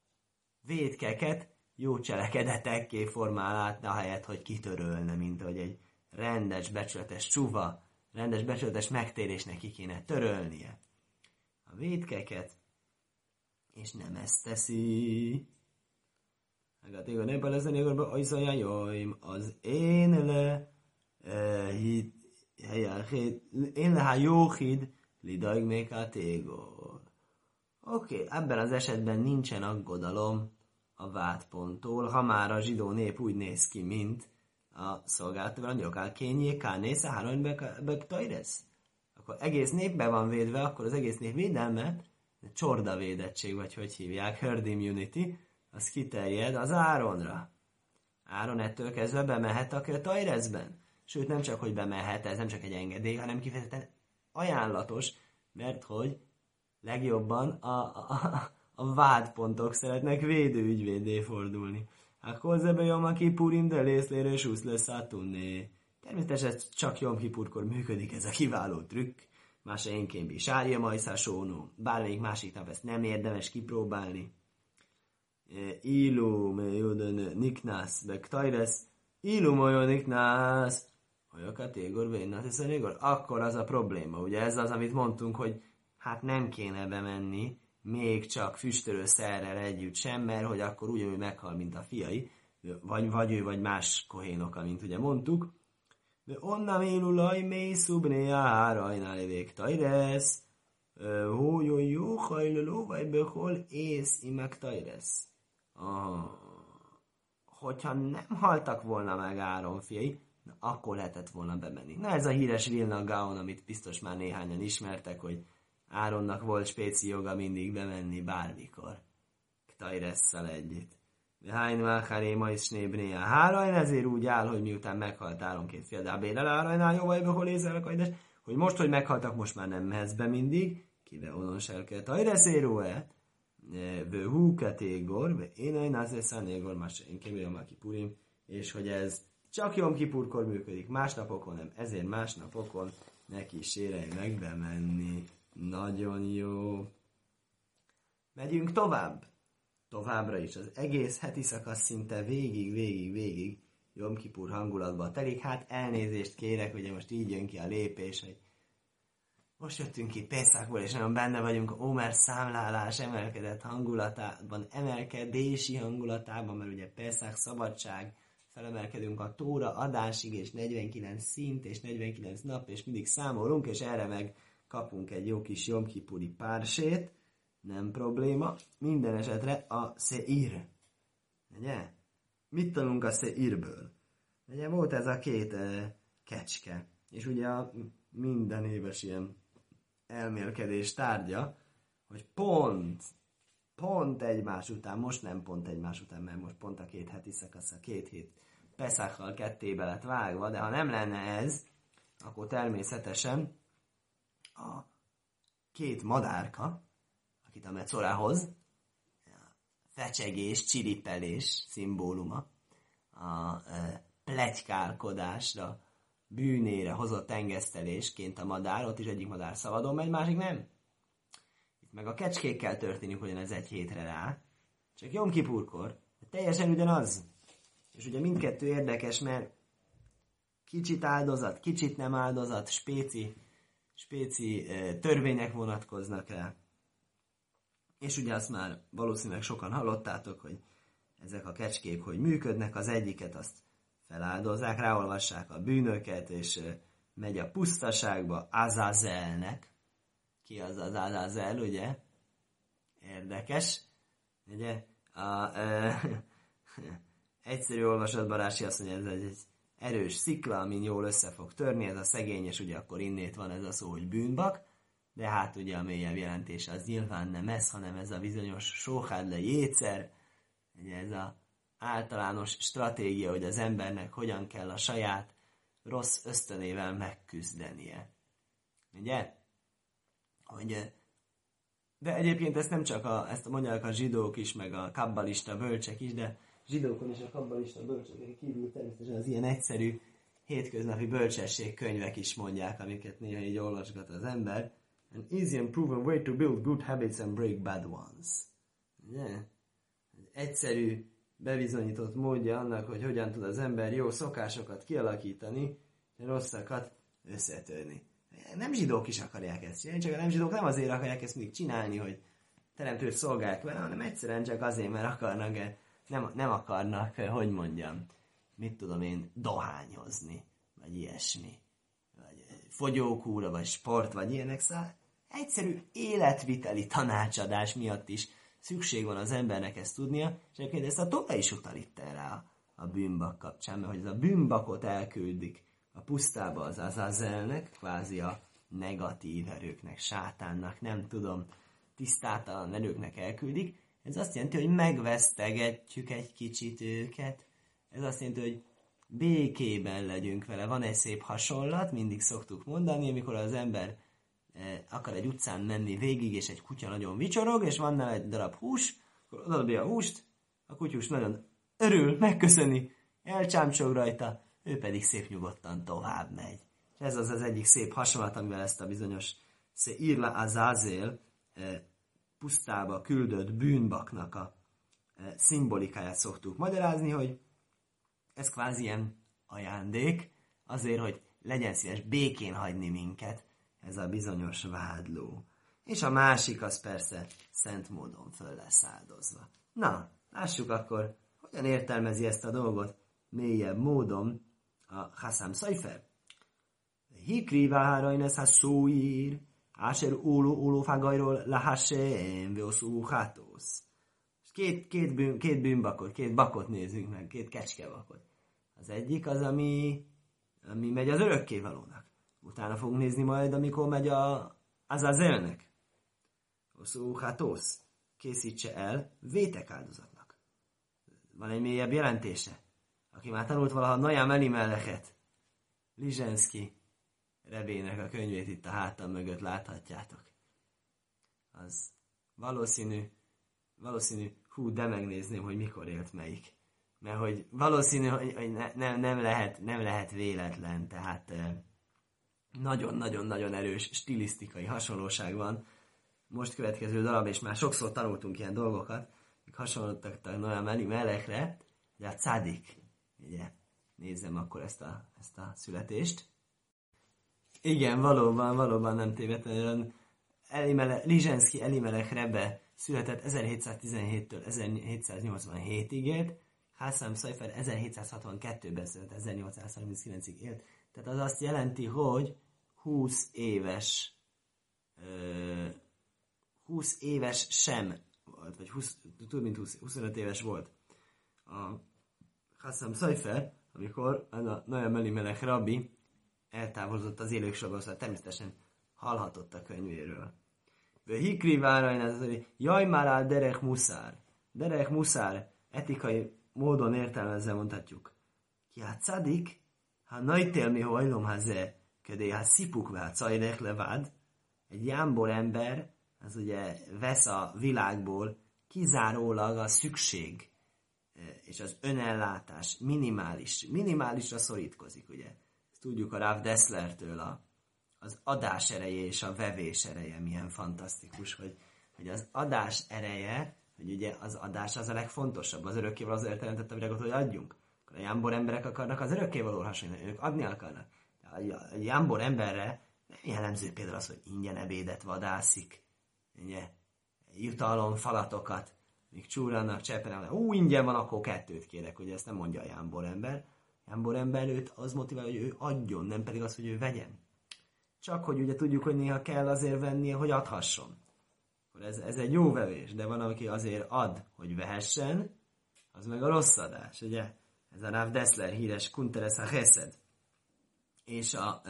[SPEAKER 1] vétkeket jó cselekedetekké formál át, ahelyett, hogy kitörölne, mint hogy egy rendes, becsületes csuba, rendes, becsületes megtérésnek ki kéne törölnie a vétkeket, és nem ezt teszi. Megatéga népel ezen égorba, ajszajá jaim, az én le hit, én le há jóhid, lidaig még a tégor. Oké, ebben az esetben nincsen aggodalom a vádponttól, ha már a zsidó nép úgy néz ki, mint a szolgáltató angyalok, kényé, kánész, hárombe tajresz. Akkor egész népben van védve, akkor az egész nép védelme, csorda védettség, vagy hogy hívják, herd immunity, az kiterjed az Áronra. Áron ettől kezdve bemehet a tajreszben. Sőt, nem csak, hogy bemehet, ez nem csak egy engedély, hanem kifejezetten ajánlatos, mert hogy legjobban a, a, a vádpontok szeretnek védőügyvédé fordulni. Akkor zebe Jom Kipurim, de lészlére susz lesz atunné. Természetesen csak Jom Kipurkor működik ez a kiváló trükk. Más énként is sárja majszá sónó. Bármelyik másik nap ezt nem érdemes kipróbálni. Ilu me judön niknász bek tajresz. Ilu mojo niknász. Olyan kategor vénnát hiszen igor. Akkor az a probléma. Ugye ez az, amit mondtunk, hogy hát nem kéne bemenni, még csak füstölő szerrel együtt sem, mert hogy akkor ugyanúgy meghal, mint a fiai, vagy, vagy ő, vagy más kohénok, amint ugye mondtuk. De onnam élulaj mély szubné árajnál évék tajresz, hogy jó hajló, vagy behol ész imek tajresz. Hogyha nem haltak volna meg Áron fiai, akkor lehetett volna bemenni. Na ez a híres Vilna Gaon, amit biztos már néhányan ismertek, hogy Áronnak volt spéci joga mindig bemenni bármikor. Tajresszal együtt. De hány mákáré ma is nébné a hárajn, ezért úgy áll, hogy miután meghalt Áron két fia, de a Bélel Árajnál jó vagy, hol észre hogy most, hogy meghaltak, most már nem mehetsz be mindig, kive onon selke tajreszéró-e, vő hú ketégor, ve én egy nászeszánégor, más én kémélem a kipurim, és hogy ez csak Jom Kipurkor működik, másnapokon nem, ezért másnapokon neki sérelj meg bemenni. Nagyon jó. Megyünk tovább. Továbbra is az egész heti szakasz szinte végig, végig, végig Jom Kipur hangulatba telik. Hát elnézést kérek, ugye most így jön ki a lépés, hogy most jöttünk ki Pészakból, és nagyon benne vagyunk Ómer számlálás emelkedett hangulatában, emelkedési hangulatában, mert ugye Pészak szabadság, felemelkedünk a Tóra adásig, és negyvenkilenc szint, és negyvenkilenc nap, és mindig számolunk, és erre meg kapunk egy jó kis Jom Kipuri pársét, nem probléma. Minden esetre a Szeír. Ugye? Mit tanulunk a Szeírből? Ugye volt ez a két uh, kecske, és ugye a minden éves ilyen elmélkedés tárgya, hogy pont, pont egymás után, most nem pont egymás után, mert most pont a két heti szakasz, a két hét Peszakkal kettébe lett vágva, de ha nem lenne ez, akkor természetesen a két madárka, akit a Mecorahoz, a fecsegés, csiripelés szimbóluma, a e, pletykálkodásra, bűnére hozott engesztelésként a madár, ott is egyik madár szabadon megy, másik nem. Itt meg a kecskékkel történik ugyanez egy hétre rá, csak Jom Kipurkor, teljesen ugyanaz. És ugye mindkettő érdekes, mert kicsit áldozat, kicsit nem áldozat, spéci, spéci e, törvények vonatkoznak rá. És ugye azt már valószínűleg sokan hallottátok, hogy ezek a kecskék, hogy működnek, az egyiket azt feláldozzák, ráolvassák a bűnöket, és megy a pusztaságba Azazelnek. Ki az az Azazel, ugye? Érdekes. Ugye? A, e, egyszerű olvasatban Rási azt mondja, ez egy erős szikla, amin jól össze fog törni, ez a szegény, és ugye akkor innét van ez a szó, hogy bűnbak, de hát ugye a mélyebb jelentése az nyilván nem ez, hanem ez a bizonyos sóhád le jétszer, ugye ez az általános stratégia, hogy az embernek hogyan kell a saját rossz ösztönével megküzdenie. Ugye? Hogy, de egyébként ezt nem csak a, ezt mondják a zsidók is, meg a kabbalista bölcsek is, de zsidókon és a kabbalista bölcseken kívül természetesen az ilyen egyszerű hétköznapi bölcsesség könyvek is mondják, amiket néha így olvasgat az ember. An easy and proven way to build good habits and break bad ones. Ugye? Egyszerű, bebizonyított módja annak, hogy hogyan tud az ember jó szokásokat kialakítani, és rosszakat összetörni. Nem zsidók is akarják ezt csinálni, csak a nem zsidók nem azért akarják ezt mindig csinálni, hogy teremtőt szolgálják vele, hanem egyszerűen csak azért, mert akarnak, nem, nem akarnak, hogy mondjam, mit tudom én, dohányozni, vagy ilyesmi, vagy fogyókúra, vagy sport, vagy ilyenek, szóval egyszerű életviteli tanácsadás miatt is szükség van az embernek ezt tudnia, és egyébként ezt a Tóra is utal itt erre a, a bűnbak kapcsán, mert hogy ez a bűnbakot elküldik a pusztába az Azazelnek, kvázi a negatív erőknek, sátánnak, nem tudom, tisztátalan erőknek elküldik. Ez azt jelenti, hogy megvesztegetjük egy kicsit őket. Ez azt jelenti, hogy békében legyünk vele. Van egy szép hasonlat, mindig szoktuk mondani, amikor az ember eh, akar egy utcán menni végig, és egy kutya nagyon vicsorog, és van nála egy darab hús, akkor odadobja a húst, a kutyus nagyon örül, megköszöni, elcsámcsog rajta, ő pedig szép nyugodtan tovább megy. És ez az az egyik szép hasonlat, amivel ezt a bizonyos Seirla Azazel eh, pusztába küldött bűnbaknak a eh, szimbolikáját szoktuk magyarázni, hogy ez kvázi ilyen ajándék, azért, hogy legyen szíves békén hagyni minket ez a bizonyos vádló. és a másik az persze szent módon föl lesz áldozva. Na, lássuk akkor, hogyan értelmezi ezt a dolgot mélyebb módon a Hassam Sofer. Hikri váhárajnesz ha szóír, áser óló ólófágajról lahásem, vioszú hátósz. Két, két, bűn, két bűnbakot, két bakot nézzünk meg, két kecskebakot. Az egyik az, ami, ami megy az örökkévalónak. Utána fogunk nézni majd, amikor megy a Azazelnek. Oszú hátósz. Készítse el vétek áldozatnak. Van egy mélyebb jelentése. Aki már tanult valaha Najam Elimelechet, Lizsenszki Rebének a könyvét itt a hátam mögött láthatjátok. Az valószínű, valószínű, hú, de megnézném, hogy mikor élt melyik. Mert hogy valószínű, hogy ne, nem, nem, lehet, nem lehet véletlen, tehát nagyon-nagyon-nagyon erős stilisztikai hasonlóság van. Most következő darab, és már sokszor tanultunk ilyen dolgokat, még hasonlítottak a Najam Elimelechre, de a Cádik, ugye, nézzem akkor ezt a, ezt a születést. Igen, valóban, valóban nem tévedtem. Elimele, Lizsenszki Elimelech Rebbe született ezerhétszáztizenhéttől ezerhétszáznyolcvanhétig élt, Hassam Sofer ezerhétszázhatvankettőben született, ezernyolcszázharminckilencig élt. Tehát az azt jelenti, hogy húsz éves uh, húsz éves sem volt, vagy húsz, több mint húsz, huszonöt éves volt a Hassam Sofer, amikor a Najam Elimelech rabbi eltávozott az élők sorból, szóval természetesen hallhatott a könyvéről. Hikri várajn, ez az, jaj már áll derech muszár. Derech muszár, etikai módon értelmezve mondhatjuk. Ki hát szadik, ha najtél mi hajlom haze, ködé hát szipuk vá cajrech levád, egy jámbor ember, az ugye vesz a világból kizárólag a szükség és az önellátás minimális, minimálisra szorítkozik, ugye. Ezt tudjuk a Rav Desslertől, a, az adás ereje és a vevés ereje milyen fantasztikus, hogy, hogy az adás ereje, hogy ugye az adás az a legfontosabb, az örökkévaló azért teremtett a világot, hogy adjunk. Akkor a jámbor emberek akarnak az örökkévalóra hasonlítani, ők adni akarnak. De a jámbor emberre nem jellemző például az, hogy ingyen ebédet vadászik, ugye, jutalom falatokat, míg csúrannak, csepenek, ú, ingyen van, akkor kettőt kérek, ugye ezt nem mondja a jámbor ember. Jámbor ember őt az motiválja, hogy ő adjon, nem pedig az, hogy ő vegyen. Csak hogy ugye tudjuk, hogy néha kell azért vennie, hogy adhasson. Akkor ez, ez egy jó vevés, de van, aki azért ad, hogy vehessen, az meg a rossz adás, ugye? Ez a Rav Dessler híres Kunteres a Chesed. És a,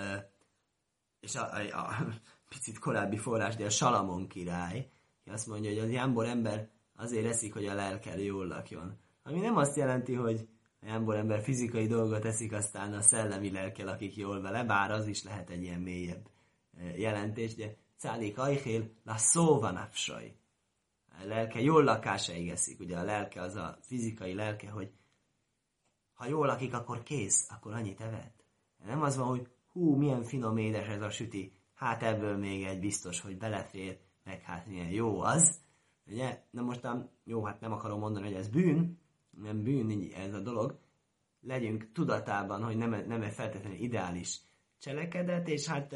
[SPEAKER 1] és a, a, a picit korábbi forrás, de a Salamon király, ki azt mondja, hogy az jámbor ember azért eszik, hogy a lelkel jól lakjon. Ami nem azt jelenti, hogy a jámbor ember fizikai dolgot eszik, aztán a szellemi lelke lakik jól vele, bár az is lehet egy ilyen mélyebb jelentés, de cálik ajhél, la szóva napsaj. A lelke jól lakásaig eszik, ugye a lelke az a fizikai lelke, hogy ha jól lakik, akkor kész, akkor annyit evett. Nem az van, hogy hú, milyen finom édes ez a süti, hát ebből még egy biztos, hogy belefér, meg hát milyen jó az. Ugye? Na mostan, jó, hát nem akarom mondani, hogy ez bűn, nem bűn ez a dolog. Legyünk tudatában, hogy nem, nem egy feltétlenül ideális cselekedet, és hát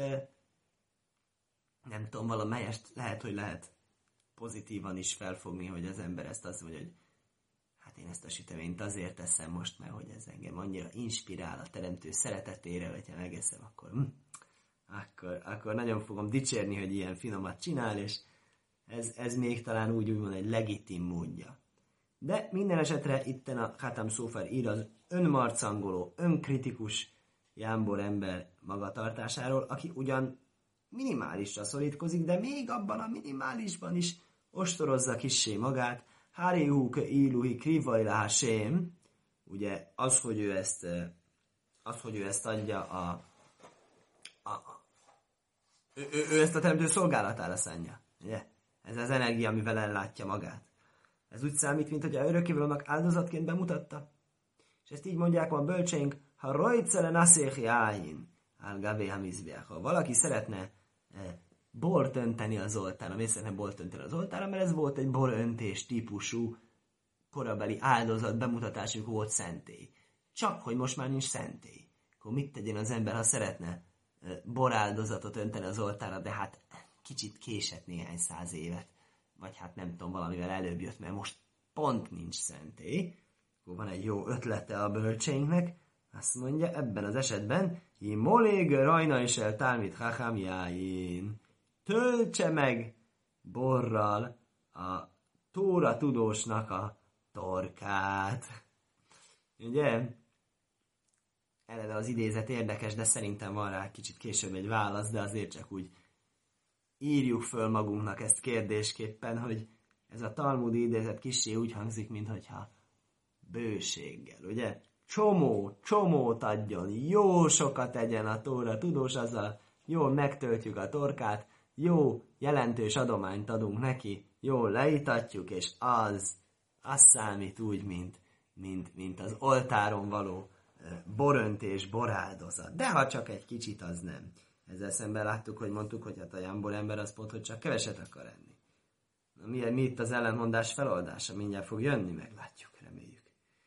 [SPEAKER 1] nem tudom, valamelyest lehet, hogy lehet pozitívan is felfogni, hogy az ember ezt azt mondja, hogy hát én ezt a süteményt azért teszem most, mert hogy ez engem annyira inspirál a teremtő szeretetére, hogyha megeszem, akkor, hm, akkor, akkor nagyon fogom dicsérni, hogy ilyen finomat csinál, és ez, ez még talán úgy úgymond egy legitim módja. De minden esetre itten a Hassam Sofer ír az önmarcangoló, önkritikus jámbor ember magatartásáról, aki ugyan minimálisra szorítkozik, de még abban a minimálisban is ostorozza kissé magát. Háriúke íluhi krivajlá sém, ugye az, hogy ő ezt, az, hogy ő ezt adja a, a, a ő, ő, ő ezt a teremtő szolgálatára szánja, ugye? Ez az energia, amivel ellátja magát. Ez úgy számít, mint hogy a örökkévalónak áldozatként bemutatta. És ezt így mondják a bölcseink, ha rojcele naszéh jáhin, álgavé hamizbiach. Ha valaki szeretne eh, bort önteni az oltára, miért szeretne bort önteni az oltára? Mert ez volt egy boröntés típusú korabeli áldozat bemutatás, amikor volt szentély. Csak, hogy most már nincs szentély. Akkor mit tegyen az ember, ha szeretne eh, boráldozatot önteni az oltára, de hát kicsit késett néhány száz évet, vagy hát nem tudom, valamivel előbb jött, mert most pont nincs szentély, akkor van egy jó ötlete a bölcseinknek, azt mondja, ebben az esetben, hi molég rajna is el tálmit hacham jáin. Töltse meg borral a tóra tudósnak a torkát. Ugye? Eleve az idézet érdekes, de szerintem van rá kicsit később egy válasz, de azért csak úgy írjuk föl magunknak ezt kérdésképpen, hogy ez a talmudi idézet kissé úgy hangzik, mintha bőséggel, ugye? Csomó, csomót adjon, jó sokat tegyen a tóra tudós, azzal jól megtöltjük a torkát, jó jelentős adományt adunk neki, jól leítatjuk, és az, az számít úgy, mint, mint, mint az oltáron való boröntés, boráldozat. De ha csak egy kicsit, az nem. Ezzel szemben láttuk, hogy mondtuk, hogy hát a jámbor ember az pont, hogy csak keveset akar enni. Na, mi, mi itt az ellentmondás feloldása? Mindjárt fog jönni, meglátjuk, reméljük.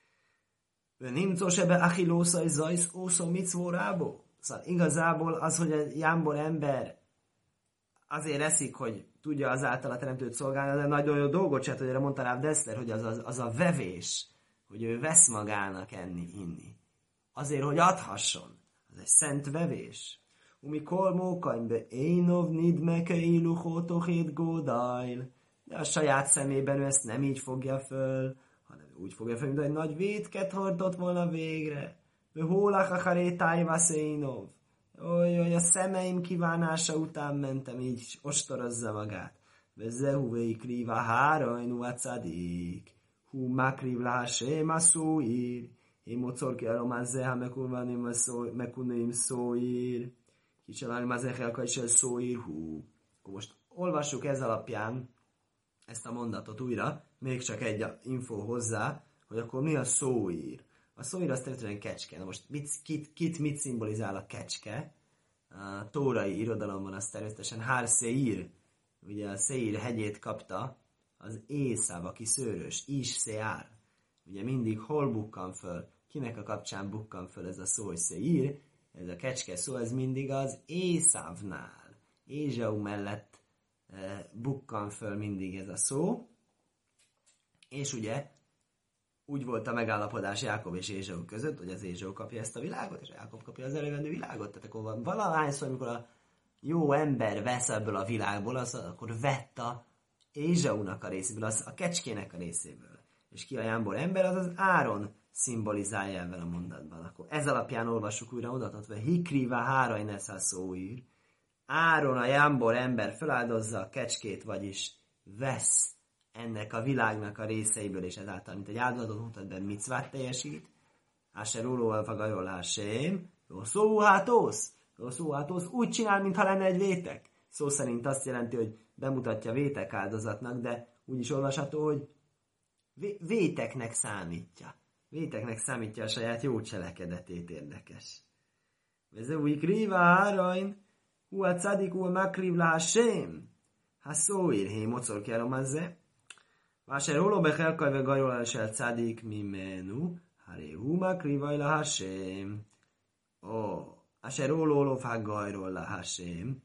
[SPEAKER 1] Nimcó sebe achilósza és zajsz ószó micvórából. Szóval igazából az, hogy a jámbor ember azért eszik, hogy tudja azáltal a teremtőt szolgálni, de nagyon jó dolgot csinált, hogy erre mondta Rav Dessler, hogy az, az, az a vevés, hogy ő vesz magának enni, inni. Azért, hogy adhasson. Az egy szent vevés. Umi kolmókanybe énov nidmeke iluchótochét gódajl. De a saját szemében ő ezt nem így fogja föl, hanem úgy fogja föl, mint egy nagy vétket hordott volna végre. Ő hólach acharé tájvaszénov. Oly, a szemeim kívánása után mentem, így ostorozza magát. Vezehuvéi kriva hárajnu a cadik. Hú makriv lásém a szóír. Én mocorki aromázze, ha mekunnéim szóír. Kicsalálni mazechelka is el szóír, hú. Akkor most olvassuk ez alapján ezt a mondatot újra, még csak egy info hozzá, hogy akkor mi a szóír. A szóír az természetesen kecske. Na most mit, kit, kit mit szimbolizál a kecske? A tórai irodalomban az természetesen Hár Seir. Ugye a Seir hegyét kapta az Észáv, aki szőrös, Is Seár. Ugye mindig hol bukkan föl, kinek a kapcsán bukkan föl ez a szó, hogy Seir, ez a kecske szó, ez mindig az Észávnál. Ézsau mellett e, bukkan föl mindig ez a szó. És ugye úgy volt a megállapodás Jákob és Ézsau között, hogy az Ézsau kapja ezt a világot, és Jákob kapja az elővendő világot. Tehát akkor van valahányszor, amikor a jó ember vesz ebből a világból, az, akkor vett a Ézsaunak a részéből, az a kecskének a részéből. És ki a jámbor ember, az az Áron szimbolizálja ebben a mondatban. Akkor ez alapján olvassuk újra odatot, hogy hikriva hárajnesz a szóír. Áron, a jámbor ember feláldozza a kecskét, vagyis vesz ennek a világnak a részeiből, és ezáltal, mint egy áldozatot mutat be, micvát teljesít. Áser ulóval fagajol hásém. Jó szó hátósz. Jó szó hátósz. Úgy csinál, mintha lenne egy vétek. Szó szerint azt jelenti, hogy bemutatja vétek áldozatnak, de úgy is olvasható, hogy véteknek számítja. Véteknek számítja a saját jó cselekedetét, érdekes. Vezeuik riva hárajn, hu a cadik, hu a makriv lásém. Ha szóír, hé mocor kelomazze. Váser holó bechelkajve gajolál el cadik mimenu, haré hu makrivaj lásém. Ó, áser holó fák gajról lásém.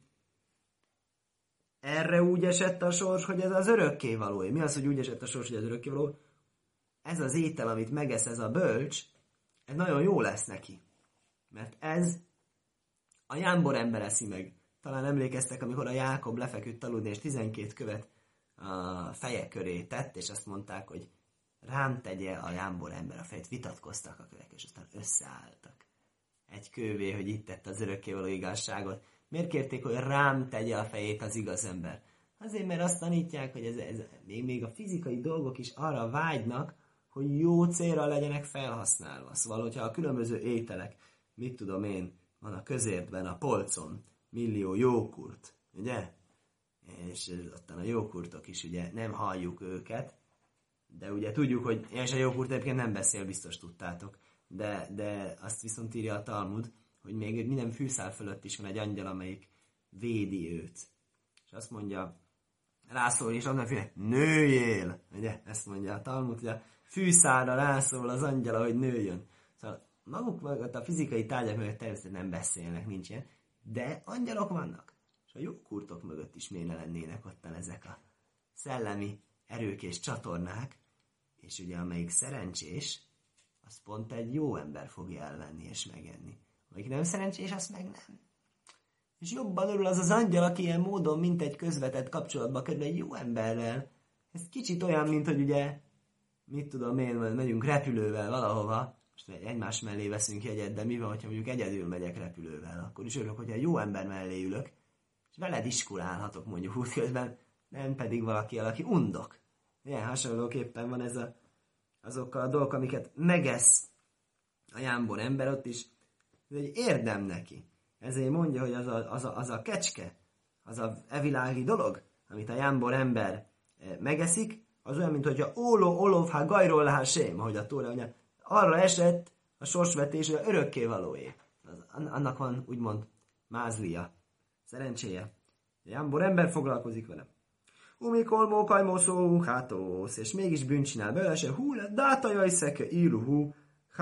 [SPEAKER 1] Erre úgy esett a sors, hogy ez az örökkévaló. Mi az, hogy úgy esett a sors, hogy ez örökkévaló? Ez az étel, amit megesz ez a bölcs, ez nagyon jó lesz neki. Mert ez a jámbor ember eszi meg. Talán emlékeztek, amikor a Jákob lefeküdt aludni, és tizenkét követ a feje köré tett, és azt mondták, hogy rám tegye a jámbor ember a fejét. Vitatkoztak a kövek, és aztán összeálltak. Egy kővé, hogy itt tett az örökkévaló igazságot. Miért kérték, hogy rám tegye a fejét az igaz ember? Azért, mert azt tanítják, hogy ez, ez, még, még a fizikai dolgok is arra vágynak, hogy jó célra legyenek felhasználva. Szóval, hogyha a különböző ételek, mit tudom én, van a közértben, a polcon, millió jókurt, ugye? És ottan a jókurtok is, ugye, nem halljuk őket, de ugye tudjuk, hogy és a jókurt egyébként nem beszél, biztos tudtátok, de, de azt viszont írja a Talmud, hogy még minden fűszál fölött is van egy angyal, amelyik védi őt. És azt mondja, rászól, és annak mondja, nőjél! Ugye? Ezt mondja a Talmud, hogy a fűszálra rászól az angyala, hogy nőjön. Szóval maguk mögött, a fizikai tárgyak mögött természetesen nem beszélnek, nincs ilyen, de angyalok vannak. És és a jogkurtok mögött is miért ne lennének ottan ezek a szellemi erők és csatornák, és ugye amelyik szerencsés, az pont egy jó ember fogja elvenni és megenni. Amelyik nem szerencsés, azt meg nem. És jobban örül az az angyal, aki ilyen módon, mint egy közvetett kapcsolatba kerül egy jó emberrel. Ez kicsit olyan, mint hogy ugye, mit tudom én, megyünk repülővel valahova, most egymás mellé veszünk jegyet, de mi van, hogyha mondjuk egyedül megyek repülővel, akkor is örülök, hogyha jó ember mellé ülök, és veled iskolálhatok mondjuk útközben, nem pedig valaki, aki undok. Ilyen hasonlóképpen van ez a, azokkal a dolgok, amiket megesz a jámbor ember ott is, ez egy érdem neki. Ezért mondja, hogy az a, az a, az a kecske, az a evilági dolog, amit a jámbor ember megeszik, az olyan, mint hogyha óló, olov, ha gajról lehá sém, ahogy a Tóra mondja, arra esett a sorsvetés, hogy örökké valóé. Az, annak van úgymond mázlia, szerencséje. A jámbor ember foglalkozik vele. Umikol mókaj moszó hátósz, és mégis bűnt csinál belőle, se hú, dáta jaj szeke íruhú,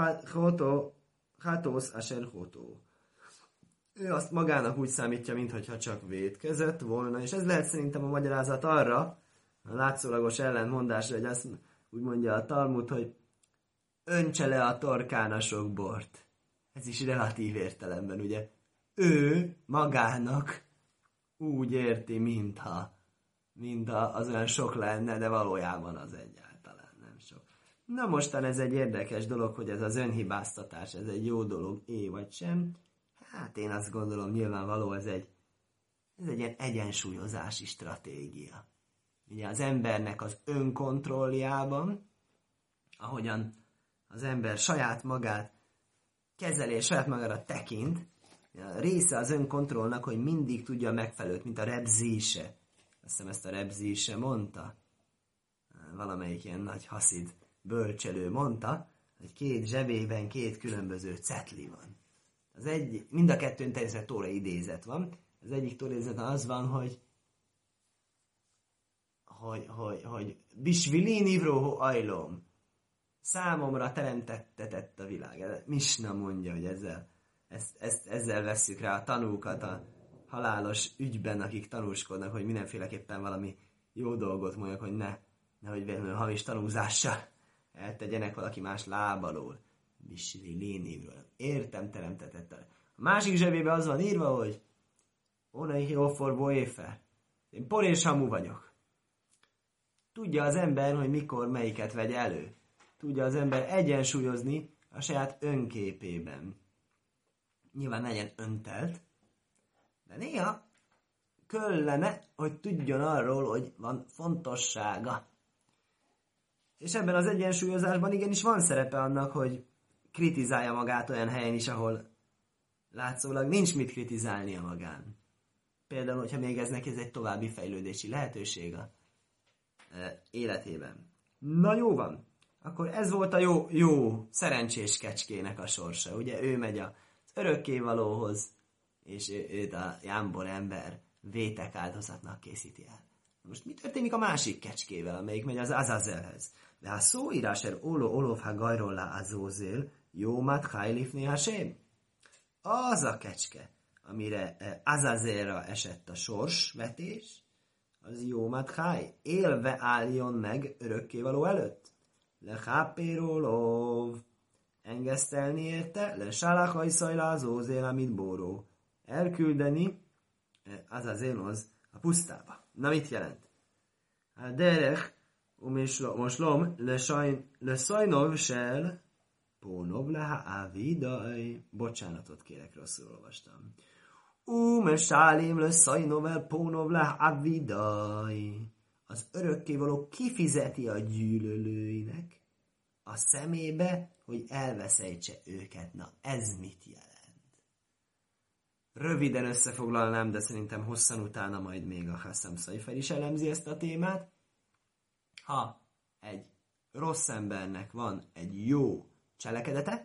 [SPEAKER 1] hátósz, aser hótó. Ő azt magának úgy számítja, mintha csak vétkezett volna, és ez lehet szerintem a magyarázat arra, a látszólagos ellentmondásra, hogy azt úgy mondja a Talmud, hogy öntse le a torkán a sok bort. Ez is relatív értelemben, ugye? Ő magának úgy érti, mintha, mintha az olyan sok lenne, de valójában az egyáltalán nem sok. Na mostan ez egy érdekes dolog, hogy ez az önhibáztatás, ez egy jó dolog, é vagy sem. Hát én azt gondolom, nyilvánvaló, ez egy, ez egy ilyen egyensúlyozási stratégia. Ugye az embernek az önkontrolljában, ahogyan az ember saját magát kezeli és saját magára tekint, a része az önkontrollnak, hogy mindig tudja megfelelőt, mint a Rebzése. Azt hiszem ezt a Rebzése mondta. Valamelyik ilyen nagy haszid bölcselő mondta, hogy két zsebében két különböző cetli van. Az egy, mind a kettőn természetesen Tóra idézet van. Az egyik Tóra idézet az van, hogy hogy, hogy, hogy Bisvili nivróho ajlom. Számomra teremtettetett a világ. Misna mondja, hogy ezzel, ezt, ezt, ezzel vesszük rá a tanúkat a halálos ügyben, akik tanúskodnak, hogy mindenféleképpen valami jó dolgot mondjak, hogy ne, nehogy véletlenül hamis tanúzással eltegyenek valaki más lábalól. Bisvili nivróho. Értem, teremtetett. A másik zsebében az van írva, hogy Onai Hiofor Boéfer. Én por és hamu vagyok. Tudja az ember, hogy mikor melyiket vegye elő. Tudja az ember egyensúlyozni a saját önképében. Nyilván legyen öntelt, de néha kellene, hogy tudjon arról, hogy van fontossága. És ebben az egyensúlyozásban igenis van szerepe annak, hogy kritizálja magát olyan helyen is, ahol látszólag nincs mit kritizálnia magán. Például, hogyha még ez neki ez egy további fejlődési lehetőség a életében. Na jó van, akkor ez volt a jó, jó szerencsés kecskének a sorsa. Ugye ő megy az örökkévalóhoz, és ő, őt a jámbor ember vétek áldozatnak készíti el. Most mi történik a másik kecskével, amelyik megy az Azazelhez? De a szóíráser óló olofha gajrollá azózél, jó mat hajlifni hasém. Az a kecske, amire Azazélra esett a sorsvetés, az jó matháj, élve álljon meg örökkévaló előtt. Le hápérólov, engesztelni érte, le sálachaj szajlázózél, amit bóró. Elküldeni, az az élmoz a pusztába. Na mit jelent? A derech, umoslom, le szajnov sel, pónov leha ávidaj. Bocsánatot kérek, rosszul olvastam. Ume sálim le szajnovel pónov le avidaj. Az örökkévaló kifizeti a gyűlölőinek a szemébe, hogy elveszejtse őket. Na, ez mit jelent? Röviden összefoglalnám, de szerintem hosszan utána majd még a Hassam Szaifer is elemzi ezt a témát. Ha egy rossz embernek van egy jó cselekedete,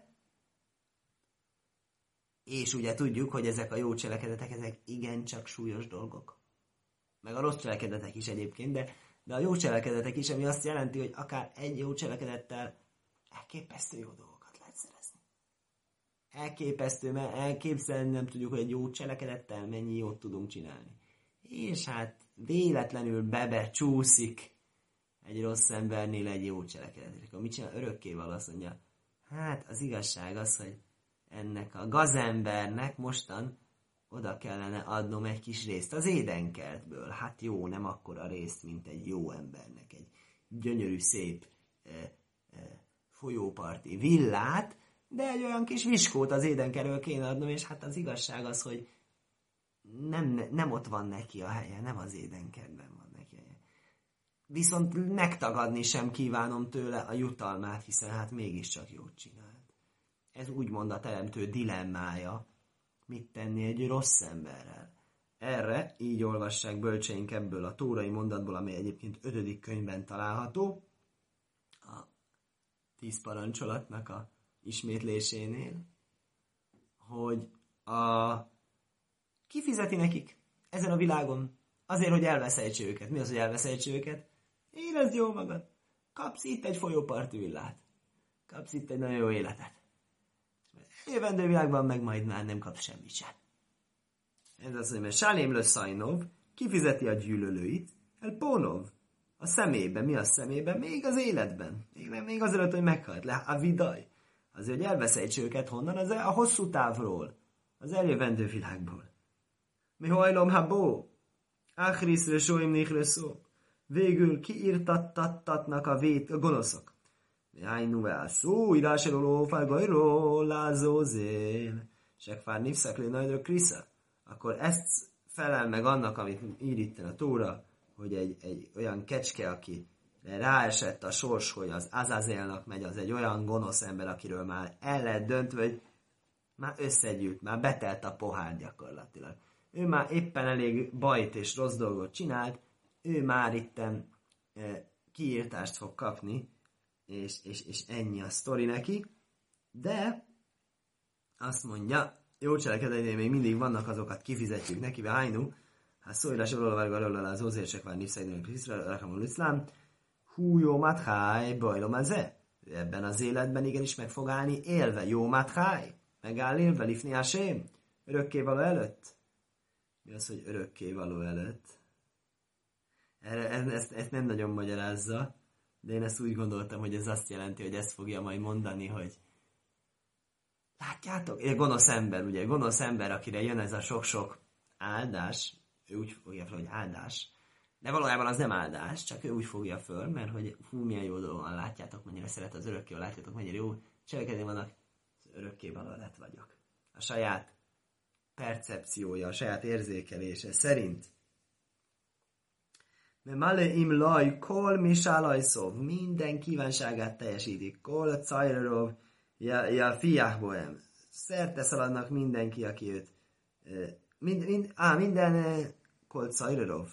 [SPEAKER 1] és ugye tudjuk, hogy ezek a jó cselekedetek, ezek igencsak súlyos dolgok. Meg a rossz cselekedetek is egyébként, de, de a jó cselekedetek is, ami azt jelenti, hogy akár egy jó cselekedettel elképesztő jó dolgokat lehet szerezni. Elképesztő, mert elképzelni nem tudjuk, hogy egy jó cselekedettel mennyi jót tudunk csinálni. és hát véletlenül bebecsúszik egy rossz embernél egy jó cselekedet. Akkor mit csinál? Örökkévaló azt mondja, hát az igazság az, hogy ennek a gazembernek mostan oda kellene adnom egy kis részt az édenkertből. Hát jó, nem akkora részt, mint egy jó embernek. Egy gyönyörű, szép e, e, folyóparti villát, de egy olyan kis viskót az édenkertből kéne adnom, és hát az igazság az, hogy nem, nem ott van neki a helye, nem az édenkertben van neki a helye. Viszont megtagadni sem kívánom tőle a jutalmát, hiszen hát mégiscsak jót csinált. Ez úgymond a teremtő dilemmája, mit tenni egy rossz emberrel. Erre így olvassák bölcseink ebből a tórai mondatból, ami egyébként ötödik könyvben található, a tíz parancsolatnak a ismétlésénél, hogy a kifizeti nekik ezen a világon azért, hogy elveszejtse őket. Mi az, hogy elveszejtse őket? Érezd jól magad. Kapsz itt egy folyóparti villát. Kapsz itt egy nagyon jó életet. Jövendő világban meg majd már nem kapsz semmit sem. Ez az, hogy mert Sálém le Szajnov kifizeti a gyűlölőit, el Pónov a szemébe. Mi a szemébe? Még az életben. Még, nem, még azért, hogy meghalt le. A vidaj. Azért, hogy elveszejts őket honnan? Az a hosszú távról. Az eljövendő világból. Mi hajlom habó? Áhriszre sóim néhre szó. Végül kiírtattattatnak a, vét, a gonoszok. Jájnu el szó, írásoló, fájgajról, lázózél. Sekfár nívszaklé nagyra krisza. Akkor ezt felel meg annak, amit ír itt a Tóra, hogy egy, egy olyan kecske, aki ráesett a sors, hogy az Azazélnak megy, az egy olyan gonosz ember, akiről már el lehet döntve, hogy már összegyűlt, már betelt a pohár gyakorlatilag. Ő már éppen elég bajt és rossz dolgot csinált, ő már itten e, kiírtást fog kapni, és, és, és ennyi a sztori neki, de azt mondja, jó cselekedetnél még mindig vannak, azokat kifizetjük neki, ve hájnu, hát szólás olvavargal az ózérsek vár népszegnek Krisztra, rakamul iszlám, hú jó matháj, bajlom ez-e? Ebben az életben igenis meg fog állni élve, jó matháj, megáll élve, lifni ásém, örökkévaló előtt. Mi az, hogy örökkévaló előtt? Erre, ezt, ezt nem nagyon magyarázza, de én ezt úgy gondoltam, hogy ez azt jelenti, hogy ezt fogja majd mondani, hogy látjátok, egy gonosz ember, ugye, gonosz ember, akire jön ez a sok-sok áldás, ő úgy fogja fel, hogy áldás, de valójában az nem áldás, csak ő úgy fogja föl, mert hogy hú, milyen jó dolog van, látjátok, mennyire szeret az örökkévaló, látjátok, mennyire jó cselekedni vannak, az örökkévaló lett vagyok. A saját percepciója, a saját érzékelése szerint. Mert Male im laj, kol misálajszov, minden kívánságát teljesítik. Kol cajrerov, ja, ja fiáhboem. Szerte szaladnak mindenki, aki őt. Mind, mind, á, minden kol cajrerov.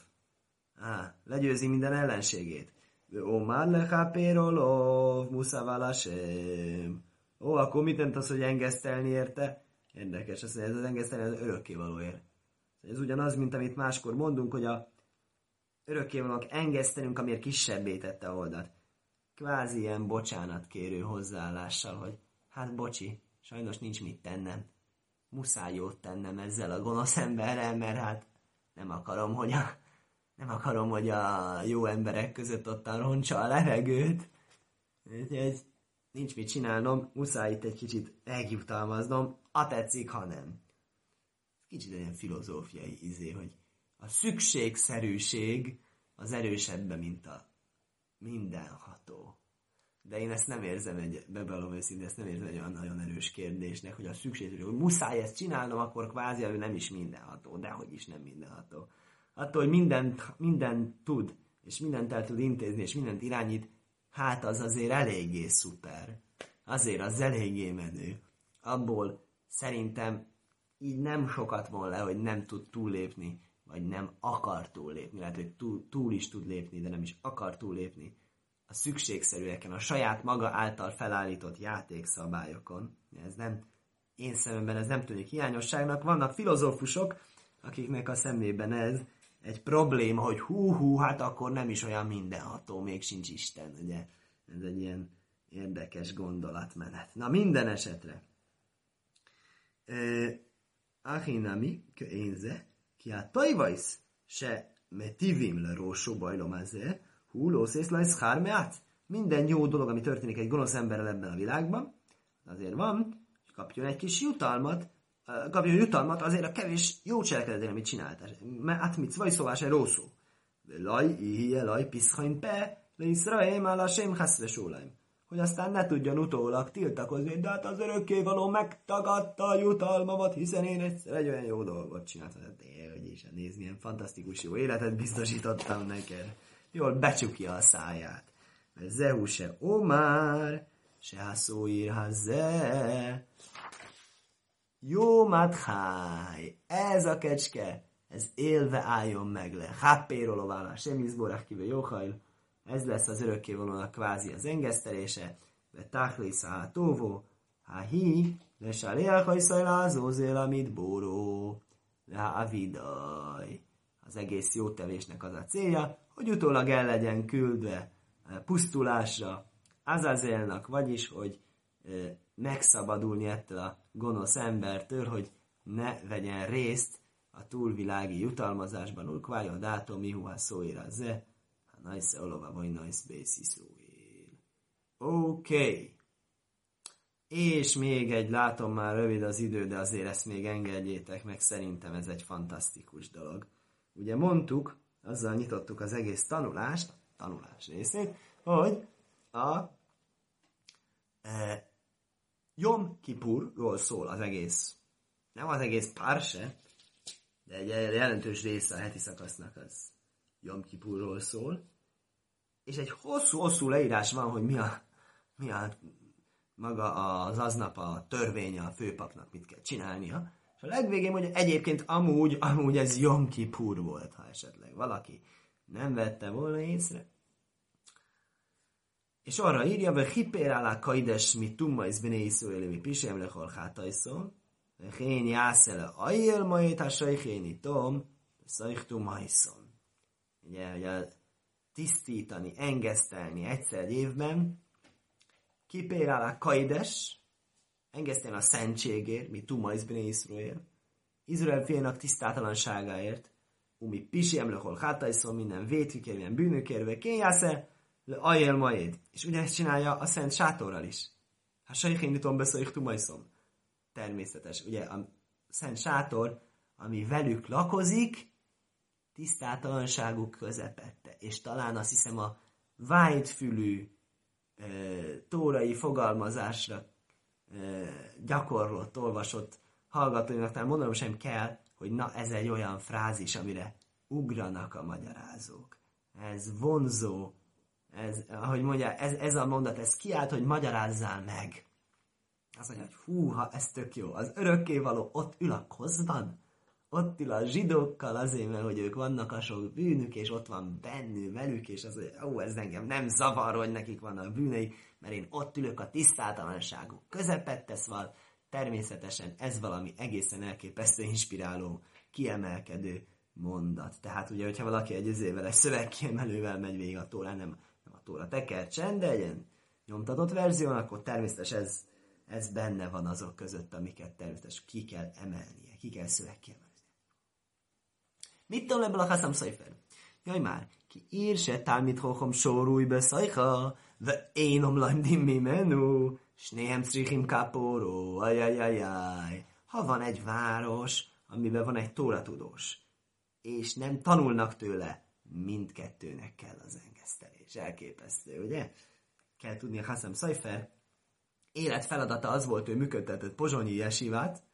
[SPEAKER 1] Á, legyőzi minden ellenségét. Ó, már lehápérolov, muszaválasem. Ó, akkor mit tent az, hogy engesztelni érte? Érdekes, azt mondja, ez az engesztelni az örökkévalóért. Ez ugyanaz, mint amit máskor mondunk, hogy a örökkévalónak engesztelünk, amiért kisebbé tette a oldat. Kvázi ilyen bocsánatkérő hozzáállással, hogy hát bocsi, sajnos nincs mit tennem. Muszáj jót tennem ezzel a gonosz emberrel, mert hát nem akarom, hogy a, nem akarom, hogy a jó emberek között ottan roncsa a levegőt. Úgyhogy nincs mit csinálnom, muszáj itt egy kicsit megjutalmaznom, a tetszik, ha nem. Kicsit olyan filozófiai izé, hogy a szükségszerűség az erősebb, mint a mindenható. De én ezt nem érzem egy, bevallom őszintén, ezt nem érzem egy olyan nagyon erős kérdésnek, hogy a szükségszerűség, hogy muszáj ezt csinálnom, akkor kvázi, hogy nem is mindenható, de hogy is nem mindenható. Attól, hogy mindent, mindent tud, és mindent el tud intézni, és mindent irányít, hát az azért eléggé szuper. Azért az eléggé menő. Abból szerintem így nem sokat von le, hogy nem tud túllépni, vagy nem akar túllépni. Lehet, hogy túl, túl is tud lépni, de nem is akar túllépni a szükségszerűeken, a saját maga által felállított játékszabályokon. Ez nem, én szememben ez nem tűnik hiányosságnak. Vannak filozófusok, akiknek a szemében ez egy probléma, hogy hú-hú, hát akkor nem is olyan mindenható, még sincs Isten, ugye? Ez egy ilyen érdekes gondolatmenet. Na, minden esetre. Achinami, köénze, ki a tajvajsz, se metivim le rósó bajlomázé, húlósz és lajsz hármeát. Minden jó dolog, ami történik egy gonosz emberrel ebben a világban, azért van, hogy kapjon egy kis jutalmat, kapjon jutalmat azért a kevés jó cselekedetére, amit csinált. Mert mit vagy szóval se rószó. Laj, ihije, laj, piszhain pe, le Iszraém, áll a sem haszve sólaim. Hogy aztán ne tudjon utólag tiltakozni, de hát az örökkévaló megtagadta a jutalmamat, hiszen én egyszer egy olyan jó dolgot csináltam. De hogy is, nézd, milyen fantasztikus jó életet biztosítottam neked. Jól becsukja a száját. Mert zehu se omár, se haszóír haze. Jó madháj, ez a kecske, ez élve álljon meg le. Háppéról válás, semizborák kive jóhajl. Ez lesz az örökkévalónak kvázi az engesztelése. De táhlész a tóvó, há hi, de sálél hajszajlázó zél, amit bóró. De há avidaj. Az egész jó tevésnek az a célja, hogy utólag el legyen küldve pusztulásra Azazélnak, vagyis, hogy e, megszabadulni ettől a gonosz embertől, hogy ne vegyen részt a túlvilági jutalmazásban. Ulkvája dátum, mihuha szóira ze, ha najsze olova, vagy najsz bészi szóél. Oké. Okay. És még egy, látom már rövid az idő, de azért ezt még engedjétek meg, szerintem ez egy fantasztikus dolog. Ugye mondtuk, azzal nyitottuk az egész tanulást, tanulás részét, hogy a e, Jom Kipurról szól az egész, nem az egész párse, de egy jelentős része a heti szakasznak az Jom Kipurról szól, és egy hosszú-hosszú leírás van, hogy mi a, mi a maga az aznap a törvénye a főpapnak, mit kell csinálnia, és a legvégén mondja, egyébként amúgy, amúgy ez Jom Kipur volt, ha esetleg valaki nem vette volna észre. És arra írja, hogy hipér alá kaides mi tumma is bine iszraeli mi pisem lechol hátajszol, hén jászele ajél majét a sajhéni tom, szajhtum hajszon. Ugye, ugye tisztítani, engesztelni egyszer egy évben, kipér alá kaides, engesztelni a szentségért, mi tumma is bine Iszrael, Izrael fiának tisztátalanságáért, umi pisem lechol hátajszol, minden vétkükért, minden bűnökérve, kén jászele, le ajél majéd. És ugye ezt csinálja a szent sátorral is. Ha sajhénitom beszélj majszom. Természetes. Ugye a szent sátor, ami velük lakozik, tisztátalanságuk közepette. És talán azt hiszem a vájtfülű e, tórai fogalmazásra e, gyakorlott, olvasott hallgatóinak, talán mondanom sem kell, hogy na ez egy olyan frázis, amire ugranak a magyarázók. Ez vonzó, ez, ahogy mondja, ez, ez a mondat, ez kiállt, hogy magyarázzál meg. Az mondja, hogy húha, ez tök jó. Az örökkévaló ott ül a kozban, ott ül a zsidókkal azért, mert hogy ők vannak a sok bűnük, és ott van bennük velük, és az, hogy ó, ez engem nem zavar, hogy nekik vannak bűnei, mert én ott ülök a tisztátalanságuk közepette, szóval természetesen ez valami egészen elképesztő, inspiráló, kiemelkedő mondat. Tehát ugye, hogyha valaki egy ezével, egy szövegkiemelővel megy végig a Tórán, nem, nem a Tóra tekercsen, de egy nyomtatott verzión, akkor természetesen ez, ez benne van azok között, amiket természetesen ki kell emelnie, ki kell szövegkiemelni. Mit tudom ebből a Chasam Sofer? Jaj már, ki ír se Talmid Chacham sorúj be szajha, ve én omlaim dimmi menú, s néhem crichim kapóró, ajajajaj. Ha van egy város, amiben van egy tóratudós, és nem tanulnak tőle, mindkettőnek kell az engesztelés. Elképesztő, ugye? Kell tudni a Chasam Sofer életfeladata az volt, hogy működtetett pozsonyi jesivát,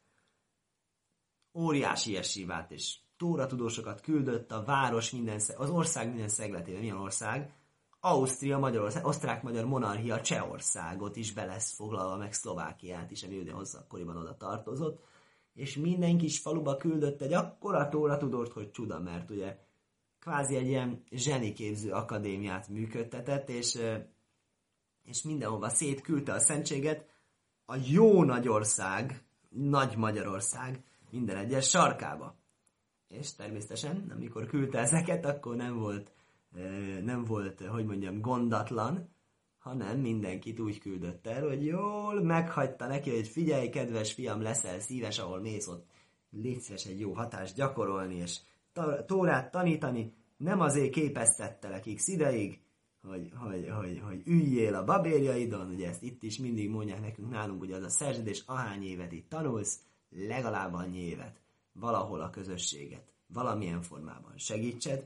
[SPEAKER 1] óriási jesivát, és tóratudósokat küldött a város minden, az ország minden szegletében. Milyen ország? Ausztria, Magyarország, osztrák-magyar monarchia, Csehországot is be lesz foglalva, meg Szlovákiát is, ami ugye hozzá akkoriban oda tartozott, és minden kis faluba küldött egy akkora tóratudóst, hogy csuda, mert ugye kvázi egy ilyen zseniképző akadémiát működtetett, és, és mindenhova szétküldte a szentséget a jó Nagyország, Nagy Magyarország minden egyes sarkába. És természetesen, amikor küldte ezeket, akkor nem volt, nem volt, hogy mondjam, gondatlan, hanem mindenkit úgy küldött el, hogy jól meghagyta neki, hogy figyelj, kedves fiam, leszel szíves, ahol mész, ott légy szíves egy jó hatást gyakorolni, és Tórát tanítani, nem azért képeztettelek x ideig, hogy, hogy, hogy, hogy üljél a babérjaidon, ugye ezt itt is mindig mondják nekünk nálunk, ugye az a szerződés, ahány évet itt tanulsz, legalább annyi évet, valahol a közösséget, valamilyen formában segítsed.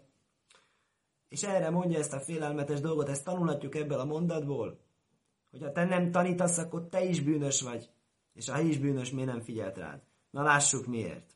[SPEAKER 1] És erre mondja ezt a félelmetes dolgot, ezt tanulhatjuk ebből a mondatból, hogy ha te nem tanítasz, akkor te is bűnös vagy, és ha is bűnös, miért nem figyelt rád? Na lássuk miért.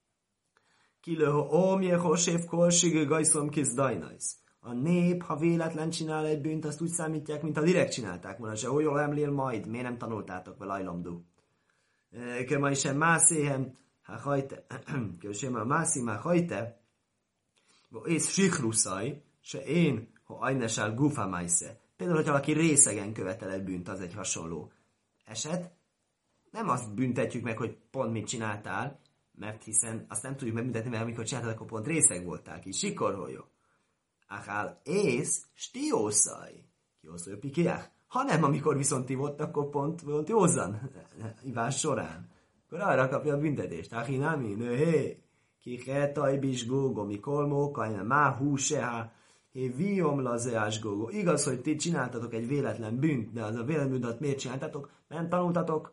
[SPEAKER 1] Kilöho omje hosév kolsigő gajszom kis dajnajsz. A nép, ha véletlen csinál egy bűnt, azt úgy számítják, mint ha direkt csinálták volna, se jól emlél majd, miért nem tanultátok vele ajlomdú. Kömai sem mászéhem, ha hajte, kösém a mászi már hajte, ész sikruszaj, se én, ha ajnesál gufamájsze. Például, hogyha valaki részegen követel egy bűnt, az egy hasonló eset. Nem azt büntetjük meg, hogy pont mit csináltál, mert hiszen azt nem tudjuk megbüntetni, mert amikor csináltad, akkor pont részeg voltál ki. Sikorholjó. Achál ész, stiószaj. Kiószolja pikiák. Ha nem, amikor viszont ivott, akkor pont volt józan ivás során. Akkor arra kapja a büntetést. Achinami, nőhé. Ki hetaj bis gógo, mikor mókajna, má húseha, hé viom lazeás gógo. Igaz, hogy ti csináltatok egy véletlen bűnt, de az a véletlen bűntet miért csináltatok? Nem tanultatok?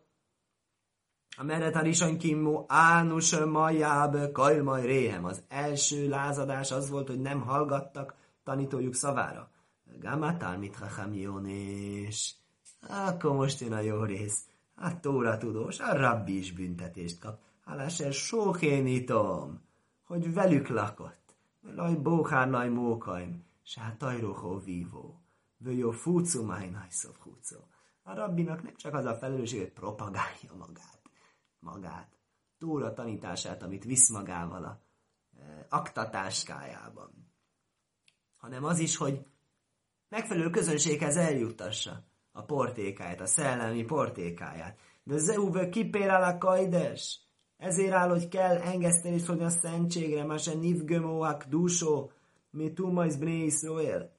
[SPEAKER 1] A meretárison kimmó ánus majáb kajmaj réhem. Az első lázadás az volt, hogy nem hallgattak tanítójuk szavára. Gámátál mit hachamionés. Akkor most jön a jó rész. A tóra tudós, a rabbi is büntetést kap. Hálásel sóhénítom, hogy velük lakott. Laj bóhár laj mókaim, s hát tajróhó vívó. Vöjjó fúcu májnájszov húcó. A rabbinak nem csak az a felelősség, hogy propagálja magát. magát, tóra tanítását, amit visz magával a e, aktatáskájában, hanem az is, hogy megfelelő közönséghez eljuttassa a portékáját, a szellemi portékáját. De zeuve kipérál a kajdes, ezért áll, hogy kell engesztelést hozni a szentségre, már se nivgömóak dúsó, mi tumajsz bné Iszrael.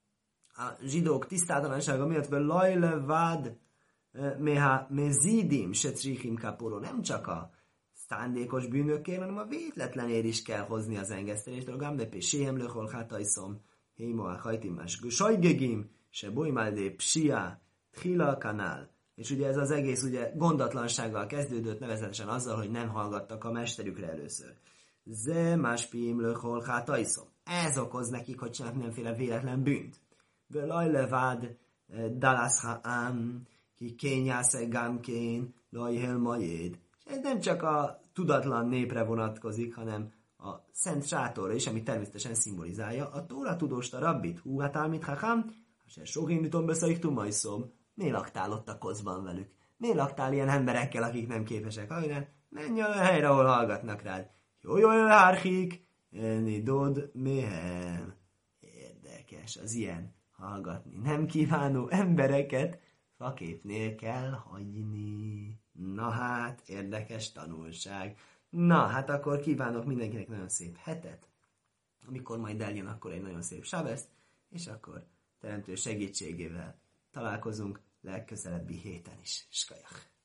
[SPEAKER 1] A zsidók tisztátalansága miatt, hogy lajle vád, Meha mezidim se trichim kapuró. Nem csak a szándékos bűnökért, hanem a vétletlenért is kell hozni az engesztelést. A gamdepé séhem löhol hátajszom, hémo a hajtimás sajgegim, se bojmáldé psia, tchila kanál. És ugye ez az egész ugye gondatlansággal kezdődött, nevezetesen azzal, hogy nem hallgattak a mesterükre először. Ze máspim löhol hátajszom. Ez okoz nekik, hogy csinálnak mindenféle véletlen bűnt. Velaj levád dalas haám, ki kényásze gámkén, lajhel majéd. És ez nem csak a tudatlan népre vonatkozik, hanem a szent sátorra is, ami természetesen szimbolizálja a tóra tudóst, a rabbit. Hú, hát álmit hachám, se sok indítom beszéljük tumajszom. Miért laktál ott a kozban velük? Miért laktál ilyen emberekkel, akik nem képesek? Hajnál, menj a helyre, ahol hallgatnak rád. Jó, jó, jó, hárhik, nidod méhem. Érdekes, az ilyen hallgatni nem kívánó embereket faképnél kell hagyni. Na hát, érdekes tanulság. Na, hát akkor kívánok mindenkinek nagyon szép hetet. Amikor majd eljön, akkor egy nagyon szép sábeszt, és akkor teremtő segítségével találkozunk legközelebbi héten is. Skajach!